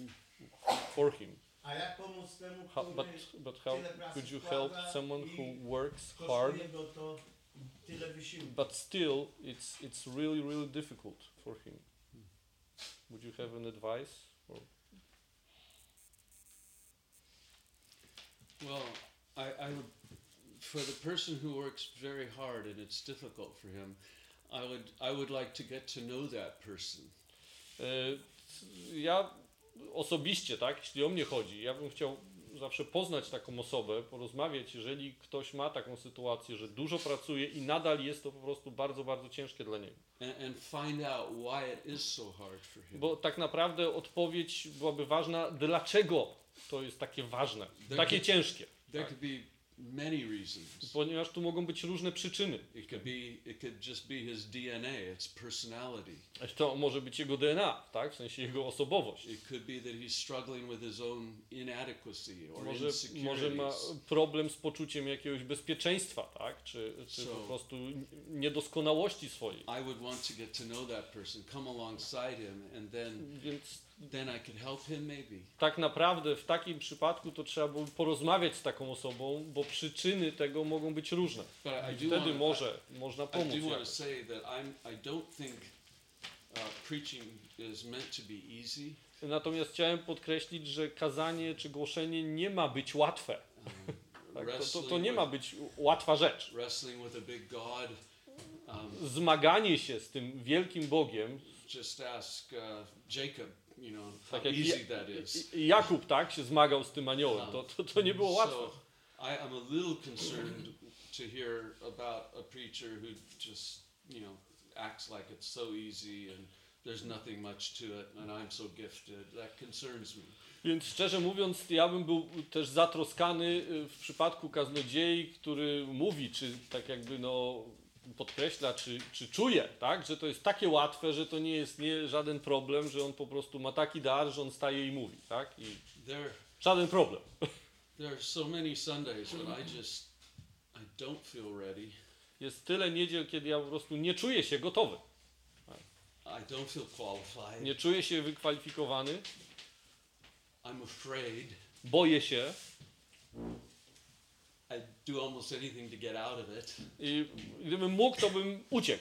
for him. A jak pomóc temu, How, który but but how tyle pracy could you help wkłada someone i who works hard, kosztuje go to tyle wysiłku? but still it's it's really really difficult for him? Would you have an advice? Or Well, I, I would, for the person who works very hard and it's difficult for him, I would, I would like to get to know that person. E, ja osobiście, tak, jeśli o mnie chodzi, ja bym chciał zawsze poznać taką osobę, porozmawiać, jeżeli ktoś ma taką sytuację, że dużo pracuje i nadal jest to po prostu bardzo, bardzo ciężkie dla niego. and, and find out why it is so hard for him. Bo tak naprawdę odpowiedź byłaby ważna, dlaczego to jest takie ważne, takie ciężkie. There could be many reasons. Ponieważ tu mogą być różne przyczyny. It could be, it could just be his D N A, its personality. To może być jego D N A, tak? W sensie jego osobowość. It could be that he's struggling with his own inadequacy or Może, może ma insecurities. problem z poczuciem jakiegoś bezpieczeństwa, tak? Czy, czy So- po prostu niedoskonałości swojej. I would want to get to know that person, come alongside him, and then Więc then I could help him maybe. tak naprawdę w takim przypadku to trzeba byłoby porozmawiać z taką osobą, bo przyczyny tego mogą być różne. But I, I I do wtedy want może można I pomóc. do want to jakoś. say that I'm I don't think uh, preaching is meant to be easy. Natomiast chciałem podkreślić, że kazanie czy głoszenie nie ma być łatwe. Um, Tak? To, to, to wrestling nie with- ma być łatwa rzecz. wrestling with a big God. Um, Zmaganie się z tym wielkim Bogiem, just ask uh, Jacob, you know, how tak jak easy Ja- that is. I- Jakub, tak, się zmagał z tym aniołem. To, to, to nie było łatwe. So I, I'm a little concerned to hear about a preacher who just, you know, acts like it's so easy and there's nothing much to it and I'm so gifted. That concerns me. Więc szczerze mówiąc, ja bym był też zatroskany y, w przypadku kaznodziei, który mówi, czy tak jakby no podkreśla, czy, czy czuje, tak, że to jest takie łatwe, że to nie jest nie, żaden problem, że on po prostu ma taki dar, że on staje i mówi, tak, i There, żaden problem. there are so many Sundays when I just, I don't feel ready. Jest tyle niedziel, kiedy ja po prostu nie czuję się gotowy, I don't feel qualified. nie czuję się wykwalifikowany, I'm afraid. boję się I do almost anything to get out of it. i gdybym mógł, to bym uciekł.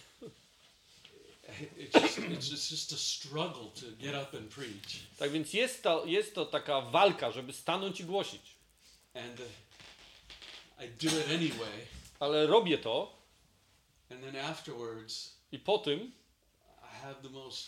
It's just, it's just, just a struggle to get up and preach. Tak więc jest to, jest to taka walka, żeby stanąć i głosić. And uh, I do it anyway. Ale robię to And then afterwards, i po tym I have the most,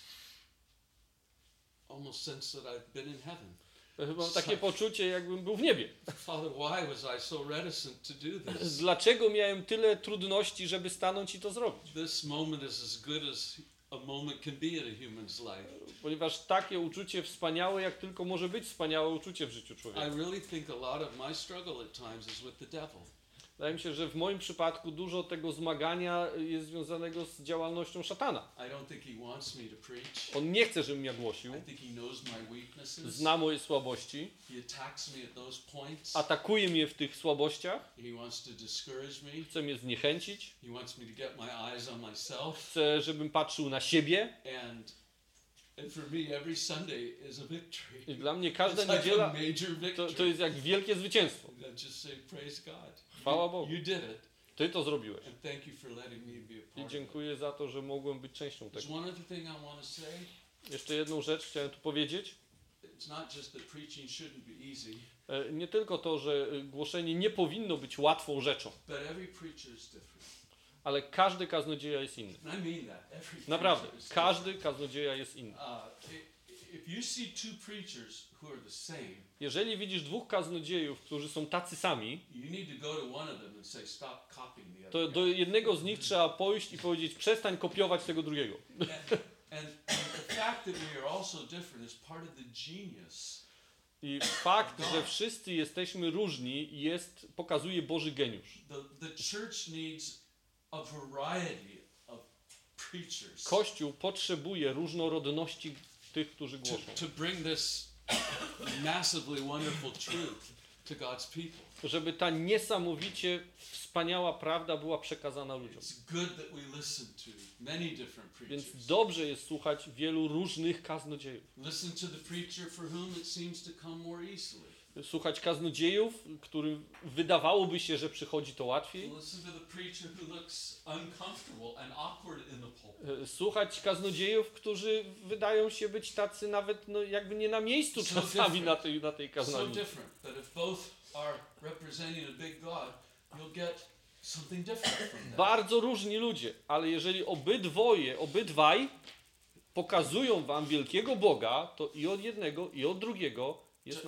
almost sense that I've been in heaven. chyba mam takie poczucie, jakbym był w niebie. Father, why was I so reticent to do this? Dlaczego miałem tyle trudności, żeby stanąć i to zrobić? This moment is as good as a moment can be in a human's life. Ponieważ takie uczucie wspaniałe, jak tylko może być wspaniałe uczucie w życiu I człowieka. really think a lot of my struggle at times is with the devil. Wydaje mi się, że w moim przypadku dużo tego zmagania jest związanego z działalnością szatana. I don't think he wants me to preach. On nie chce, żebym ja głosił. I think he knows my weaknesses. Zna moje słabości, He attacks me at those points. atakuje mnie w tych słabościach, He wants to discourage me. chce mnie zniechęcić, He wants me to get my eyes on myself. chce, żebym patrzył na siebie. And and for me, every Sunday is a victory. I dla mnie It's każda like a niedziela major to, victory. to jest jak wielkie zwycięstwo. I just say, praise God. Chwała You, Bogu. you did it. Ty to zrobiłeś. And thank you for letting me be a I part of it. dziękuję za to, że mogłem być częścią There's tego. one other thing I want to say. Jeszcze jedną rzecz chciałem tu powiedzieć. It's not just that preaching shouldn't be easy, E, Nie tylko to, że e, głoszenie nie powinno być łatwą rzeczą, but every preacher is different. ale każdy kaznodzieja jest inny. And I mean that. Every Naprawdę, preacher is każdy kaznodzieja jest inny. different. Uh, i- if you see two preachers who are the same, Jeżeli widzisz dwóch kaznodziejów, którzy są tacy sami, you need to go to one of them and say, stop copying the to other do guy. jednego z nich trzeba pójść i powiedzieć: przestań kopiować tego drugiego. And, and, and the fact that we are also different is part of the genius. I fakt, że wszyscy jesteśmy różni, jest, pokazuje Boży geniusz. The, the church needs a variety of preachers Kościół potrzebuje różnorodności tych, którzy to, głoszą, to bring this massively wonderful truth to God's people. żeby ta niesamowicie wspaniała prawda była przekazana ludziom. It's good that we listen to many different preachers. Więc dobrze jest słuchać wielu różnych kaznodziejów. Listen to the preacher for whom it seems to come more easily. Słuchać kaznodziejów, którym wydawałoby się, że przychodzi to łatwiej. Listen to the preacher who looks uncomfortable and awkward in the pulpit. E, Słuchać kaznodziejów, którzy wydają się być tacy nawet no, jakby nie na miejscu So czasami different. na tej, na tej So kazaniu. different that if both are representing a big God, you'll get something different from that. Bardzo różni ludzie, ale jeżeli obydwoje, obydwaj pokazują wam wielkiego Boga, to i od jednego, i od drugiego jest nauka.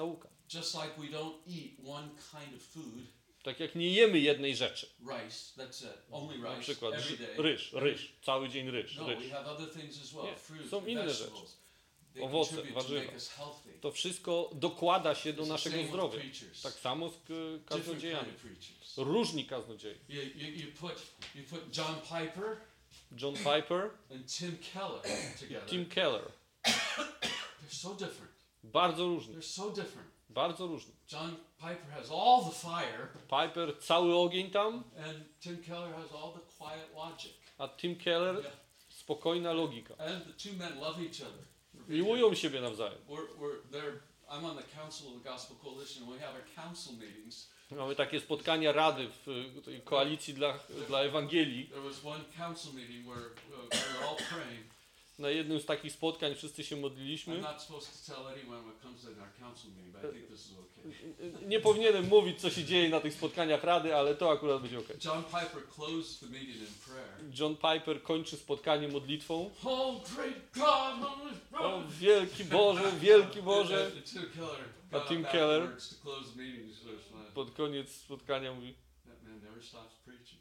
just like we don't eat one kind of food, Tak jak nie jemy jednej rzeczy. rice, that's it, only Na rice, przykład every day. ryż, ryż, cały dzień ryż, No, ryż. we have other things as well, Nie, fruit, są inne vegetables. They Owoce, contribute to warzywa. make us healthy. To wszystko dokłada się do It's the naszego same with zdrowia. preachers. Tak samo z k- Different kind kaznodziejami. of preachers. Różni kaznodzieje. You, you, you, put, you put John Piper John Piper, and Tim Keller together. Tim Keller. They're so different. Bardzo różni. They're so different. Bardzo różni. John Piper has all the fire, Piper cały ogień tam, and Tim Keller has all the quiet logic. a Tim Keller Yeah. spokojna logika. And the two men love each other. Miłują siebie nawzajem. We're, we're, they're, I'm on the council of the Gospel Coalition, and we have our council meetings. Mamy takie spotkania rady w y, tej koalicji dla, dla Ewangelii. There was one council meeting where uh, we were all praying. Na jednym z takich spotkań wszyscy się I'm modliliśmy. not supposed to tell anyone what comes in our council meeting, but I think this is okay. Nie powinienem mówić, co się dzieje na tych spotkaniach rady, ale to akurat będzie ok. John Piper closed the meeting in prayer. John Piper kończy spotkanie modlitwą. Oh, great God! O, wielki Boże, wielki Boże. And, and Tim Keller A got Tim up Keller? afterwards to close the meeting. So it's like, Pod koniec spotkania mówi, that man never stops preaching.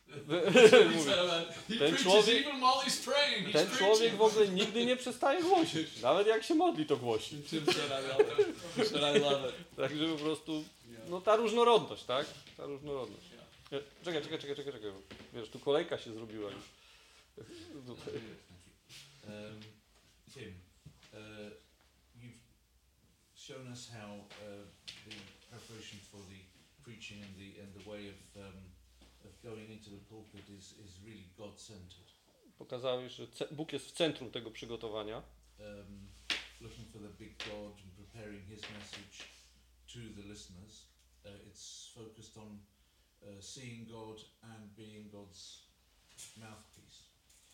mówi He ten preaches człowiek- even while he's praying. He's ten człowiek preaching. w ogóle nigdy nie przestaje głosić. Nawet jak się modli, to głosi. And Tim said, I love it. He said, I love it. Także po prostu, Yeah. no ta różnorodność, tak? Ta różnorodność. E, Czekaj, czekaj, czekaj, czekaj, czekaj. Wiesz, tu kolejka się zrobiła już. Tutaj. Um, Tim, uh, you've shown us how uh, the preparation for the preaching and the and the way of um, of going into the pulpit is is really God-centered. Pokazałeś, że ce- Bóg jest w centrum tego przygotowania. Um, looking for the big God and preparing His message to the listeners. Uh, it's focused on uh, seeing God and being God's mouthpiece.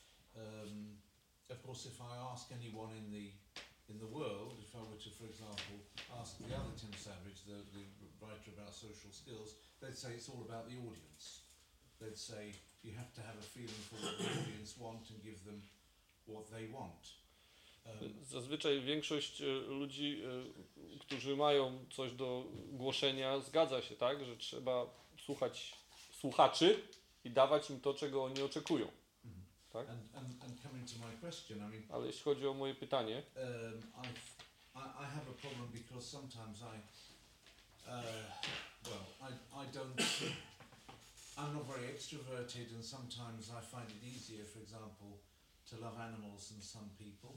Um, of course, if I ask anyone in the in the world, if I were to, for example, ask the other Tim Savage, the, the writer about social skills, they'd say it's all about the audience. They'd say you have to have a feeling for what the audience want and give them what they want. Um, Zazwyczaj większość e, ludzi, e, którzy mają coś do głoszenia, zgadza się, tak, że trzeba słuchać słuchaczy i dawać im to, czego oni oczekują. Tak? and, and, and coming to my question, I mean, Ale jeśli chodzi o moje pytanie, um, I've, I, I have a problem because sometimes I, uh, well, I, I don't, I'm not very extroverted, and sometimes I find it easier, for example, to love animals than some people.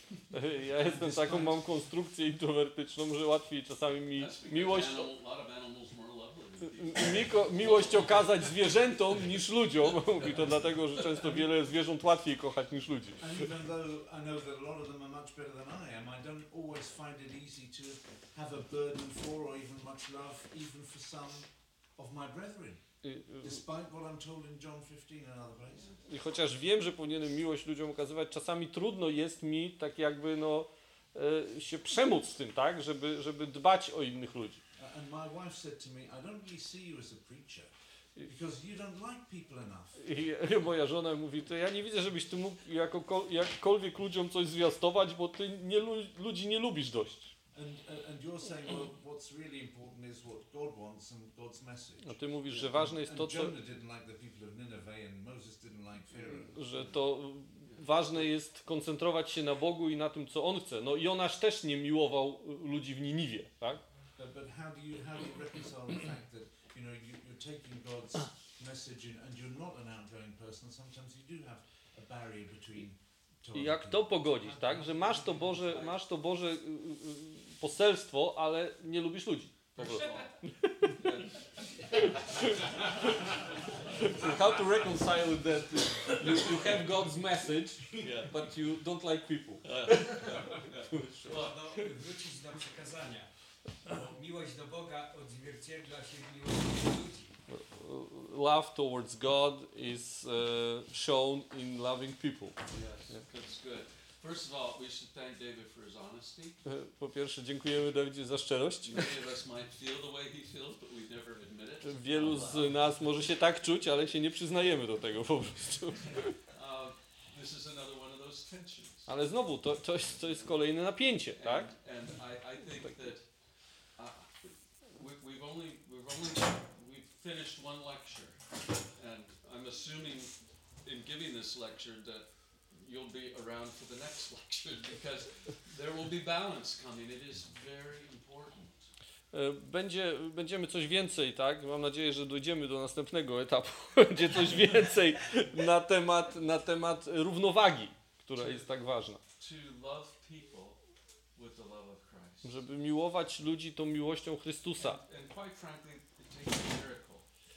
ja jestem taką, mam konstrukcję introwertyczną, że łatwiej czasami mi That's because miłość, animal, a lot of animals more lovely than people. miko, miłość okazać zwierzętom niż ludziom. Mówi to dlatego, że często wiele zwierząt łatwiej kochać niż ludzi. And even though I know that a lot of them are much better than I am, I don't always find it easy to have a burden for or even much love even for some of my brethren, I, y, despite what I'm told in John fifteen and other places. I chociaż wiem, że powinienem miłość ludziom okazywać, czasami trudno jest mi tak jakby no e, się przemóc z tym, tak, żeby, żeby dbać o innych ludzi. Uh, and my wife said to me, I don't really see you as a preacher because you don't like people enough. I moja żona mówi, to ja nie widzę, żebyś ty mógł jako, jakkolwiek ludziom coś zwiastować, bo ty nie, lu- ludzi nie lubisz dość. And, uh, and you're saying, well, what's really important is what God wants and God's message. A ty mówisz, że ważne jest And to, co, Jonah didn't like the people of Nineveh and Moses didn't like Pharaoh. że to ważne jest koncentrować się na Bogu i na tym, co On chce. No Jonasz też nie miłował ludzi w Niniwie, tak? But, but how do you how do you reconcile the fact that you know you, you're taking God's message in, and you're not an outgoing person? Sometimes you do have a barrier between. two I other jak to people. pogodzić, tak? Że masz to Boże, masz to Boże y, y, poselstwo, ale nie lubisz ludzi. Po prostu. How to reconcile that you, you have God's message, but you don't like people. No, wrócić do przekazania. Bo miłość do Boga odzwierciedla się w miłości do ludzi. Love towards God is uh, shown in loving people. Yes, that's good. First of all, we should thank David for his honesty. Po pierwsze, dziękujemy Dawidzie za szczerość. Many of us might feel the way he feels, but we never admit it. Wielu z nas może się tak czuć, ale się nie przyznajemy do tego po prostu. Uh, this is another one of those tensions. Ale znowu, to, to, jest, to jest kolejne napięcie, tak? And, and I, I think that uh, we've only we've only we've finished one lecture, and I'm assuming in giving this lecture that you'll be around for the next lecture because there will be balance coming. It is very important. E, Będzie, będziemy coś więcej, tak? Mam nadzieję, że dojdziemy do następnego etapu. Będzie coś więcej na temat, na temat równowagi, która jest tak ważna. To love people with the love of Christ. Żeby miłować ludzi tą miłością Chrystusa. And, and quite frankly, it takes a miracle.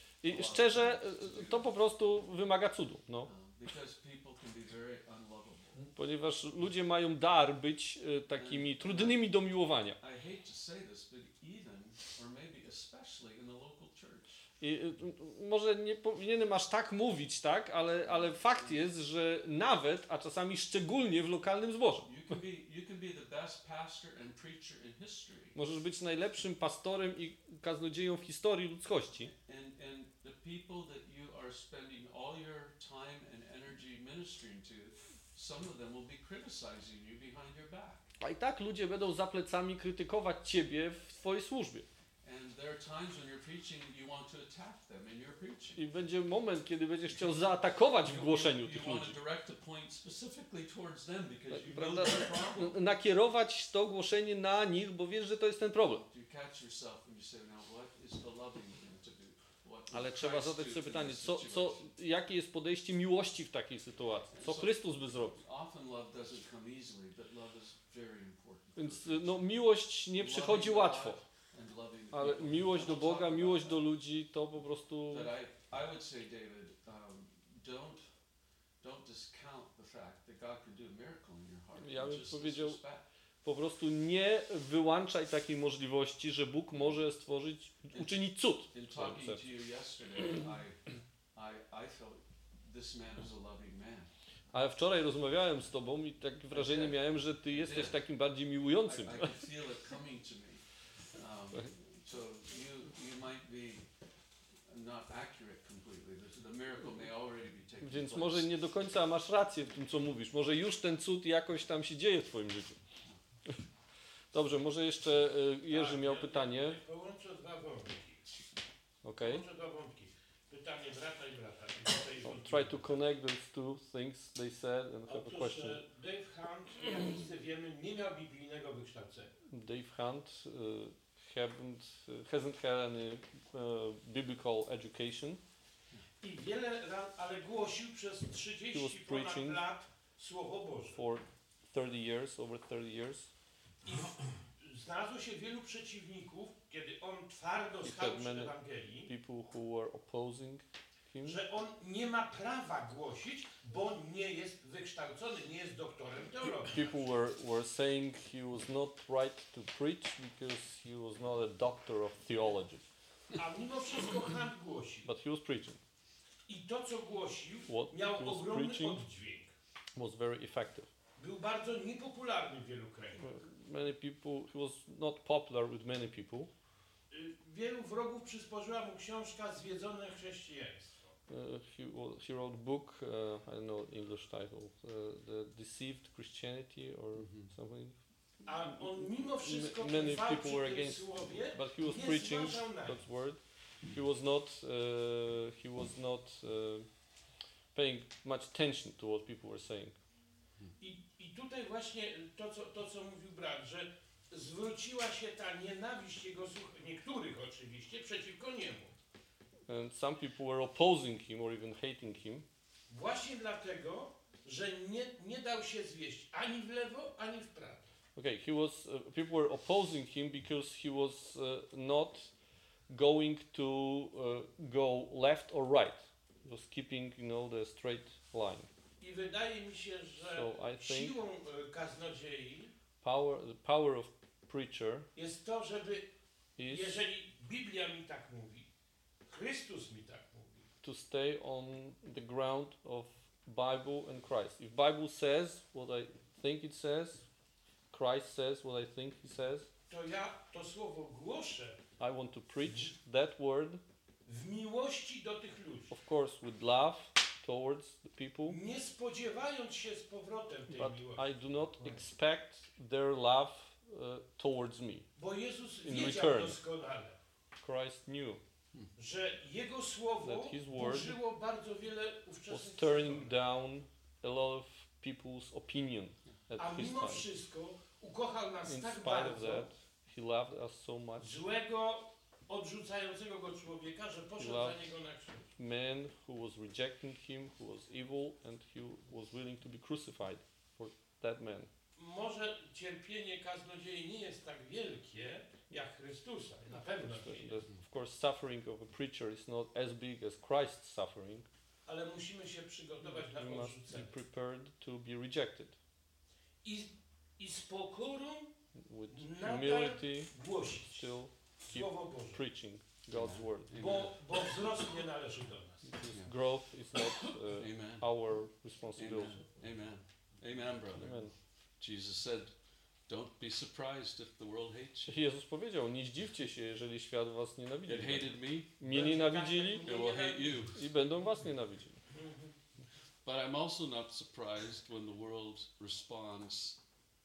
I szczerze, e, to po prostu wymaga cudu, no. Uh, because people can be very unlovable. Ponieważ ludzie mają dar być e, takimi trudnymi do miłowania. I hate to say this, but even, or maybe especially in the local church. I e, może nie powinienem aż tak mówić, tak? Ale, ale fakt jest, że nawet, a czasami szczególnie w lokalnym zborze. You can be you can be the best pastor and preacher in history. Możesz być najlepszym pastorem i kaznodzieją w historii ludzkości. And and the people that you are spending all your time and energy ministering to, some of them will be criticizing you behind your back. A i tak ludzie będą za plecami krytykować ciebie w twojej służbie. And there are times when you're preaching, you want to attack them in your preaching. I będzie moment, kiedy będziesz chciał zaatakować w głoszeniu You, tych you want ludzi. to direct the point specifically towards them because you know Prawda? their problem. Nakierować to głoszenie na nich, bo wiesz, że to jest ten problem. You catch yourself when you say, now what is the loving thing to do? What would Ale trzeba Christ zadać do sobie in pytanie, this co, co, situation? jakie jest podejście miłości w takiej sytuacji? Co Chrystus by zrobił? Often love doesn't come easily, but love is very important. Więc no, miłość nie przychodzi Loving łatwo, God and loving the ale people. miłość do We'll Boga, talk miłość about do that. ludzi to po prostu... But I, I would say, David, um, don't don't discount the fact that God can do a miracle in your heart. Ja in bym just powiedział- disrespect. Po prostu nie wyłączaj takiej możliwości, że Bóg może stworzyć, uczynić cud. In w twoim talking to sercu. you yesterday, I, I, I felt this man is a loving man. Ale wczoraj rozmawiałem z tobą i takie wrażenie miałem, że ty jesteś takim bardziej I, miłującym. I could feel it coming to me. Um, so you you might be not accurate completely. The, the miracle may already be taking Więc place. może nie do końca masz rację w tym, co mówisz. Może już ten cud jakoś tam się dzieje w twoim życiu. Dobrze, może jeszcze y, Jerzy Tak, miał ja- pytanie. ja Połączę dwa wątki. Okej. Połączę dwa wątki. Pytanie brata i brata. I tutaj I'll wątki. try to connect those two things they said and have a Otóż question. e, Dave Hunt, jak wszyscy wiemy, nie miał biblijnego wykształcenia. Dave Hunt uh, haven't, uh, hasn't had any uh, biblical education. I wiele lat, ale głosił przez He was trzydzieści ponad preaching lat Słowo Boże. for thirty years, over thirty years. I znalazło się wielu przeciwników, kiedy on twardo He stał had przy many Ewangelii, people who were opposing him. że on nie ma prawa głosić, bo nie jest wykształcony, nie jest doktorem teologii. People were, were saying he was not right to preach because he was not a doctor of theology. A mimo wszystko Hunt głosił. But he was preaching. I to, co głosił, What he miał was ogromny preaching oddźwięk. was very effective. Był bardzo niepopularny w wielu kręgach. Many people, he was not popular with many people. Y, Wielu wrogów przysporzyła mu książka Zwiedzone chrześcijaństwo. Uh, he, wa- he wrote a book, uh, I don't know English title, uh, The Deceived Christianity or something. A on mimo wszystko M- many trwał people przy were tym against, słowie, but he was nie preaching zważał na God's word. He was not, uh, he was not uh, paying much attention to what people were saying. I, I tutaj właśnie to co, to, co mówił brat, że zwróciła się ta nienawiść jego słuch- niektórych oczywiście, przeciwko niemu. And some people were opposing him or even hating him Właśnie dlatego, że nie, nie dał się zwieść ani w lewo, ani w prawo. Okay, he was. Uh, people were opposing him because he was uh, not going to uh, go left or right. He was keeping, you know, the straight line. I wydaje mi się, że So I think siłą e, kaznodziei power, the power of preacher jest to, żeby, is jeżeli Biblia mi tak mówi, Chrystus mi tak mówi, to stay on the ground of Bible and Christ. If Bible says what I think it says, Christ says what I think he says, to ja to słowo głoszę I want to preach that word, w miłości do tych ludzi, of course, with love towards the people. nie spodziewając się z powrotem tej But miłości. I do not expect their love uh, towards me. Bo Jezus in wiedział return. doskonale, Christ knew że Jego słowo That his word burzyło bardzo wiele was ówczesnych turning przekonań. down a lot of people's opinion A at his mimo time. wszystko ukochał nas In tak spite of bardzo, that, he loved us so much. złego, odrzucającego go człowieka, że poszedł Love. za niego na krzyż. Man who was rejecting him, who was evil, and he was willing to be crucified for that man. Może cierpienie kaznodziei nie jest tak wielkie jak Chrystusa, na pewno nie The- jest, of course, suffering of a preacher is not as big as Christ's suffering. ale musimy się przygotować na We must be odrzucenie. prepared to be rejected I, I z pokorą with nadal humility, głosić still keep Słowo Boże, preaching God's word. bo, bo wzrost nie należy do nas. Because growth is not uh, Amen. our responsibility. Amen. Amen. Amen, brother. Amen. Jesus said, don't be surprised if the world hates you. Jezus powiedział, nie zdziwcie się, jeżeli świat was nienawidzi. It hated me, Mnie nienawidzili it will hate you. i będą was nienawidzili. But I'm also not surprised when the world responds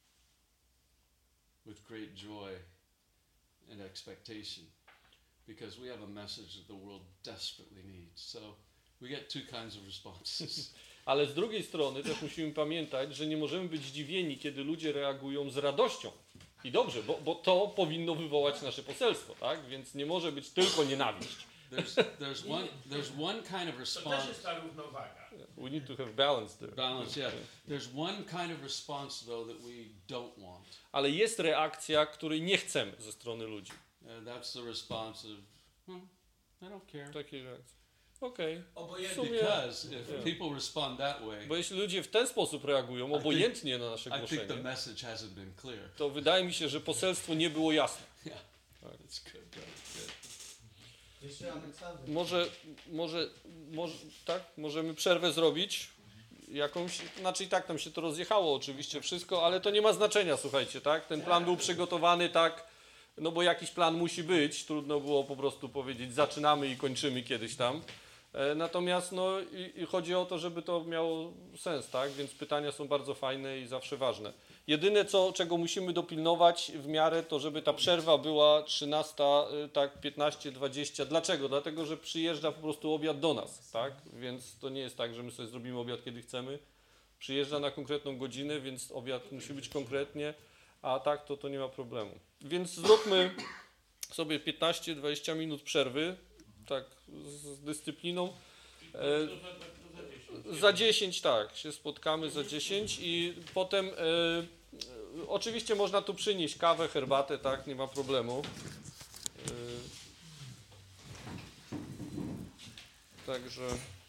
with great joy and expectation, because we have a message that the world desperately needs. So we get two kinds of responses. Ale z drugiej strony też musimy pamiętać, że nie możemy być zdziwieni, kiedy ludzie reagują z radością. I dobrze, bo, bo to powinno wywołać nasze poselstwo, tak? Więc nie może być tylko nienawiść. There's, there's, one, there's one kind of To też response. jest ta równowaga. We need to have balance there. Balance, yeah. There's one kind of response, though, that we don't want. Ale jest reakcja, której nie chcemy ze strony ludzi. And that's the response of, hmm, I don't care. Takiej reakcji. Okej. W Obojętnie. sumie, Because if Yeah. people respond that way, bo jeśli ludzie w ten sposób reagują, obojętnie na nasze I think the głoszenie, message hasn't been clear. to wydaje mi się, że poselstwo nie było jasne. That's good, brother. Good. Jeszcze Aleksander. Może, może, może, tak, możemy przerwę zrobić jakąś, znaczy i tak tam się to rozjechało oczywiście wszystko, ale to nie ma znaczenia, słuchajcie, tak, ten plan był przygotowany tak, no bo jakiś plan musi być, trudno było po prostu powiedzieć zaczynamy i kończymy kiedyś tam, e, natomiast no i, i chodzi o to, żeby to miało sens, tak, więc pytania są bardzo fajne i zawsze ważne. Jedyne, co, czego musimy dopilnować w miarę, to żeby ta przerwa była trzynasta, y, tak, piętnaście, dwadzieścia. Dlaczego? Dlatego, że przyjeżdża po prostu obiad do nas, tak? Więc to nie jest tak, że my sobie zrobimy obiad, kiedy chcemy. Przyjeżdża na konkretną godzinę, więc obiad musi być konkretnie, a tak to, to nie ma problemu. Więc zróbmy sobie piętnaście, dwadzieścia minut przerwy, tak, z, z dyscypliną. To E, za- to za dziesięć. Za dziesięć, tak, się spotkamy za dziesięć i potem e, e, oczywiście można tu przynieść kawę, herbatę, tak, nie ma problemu. E, także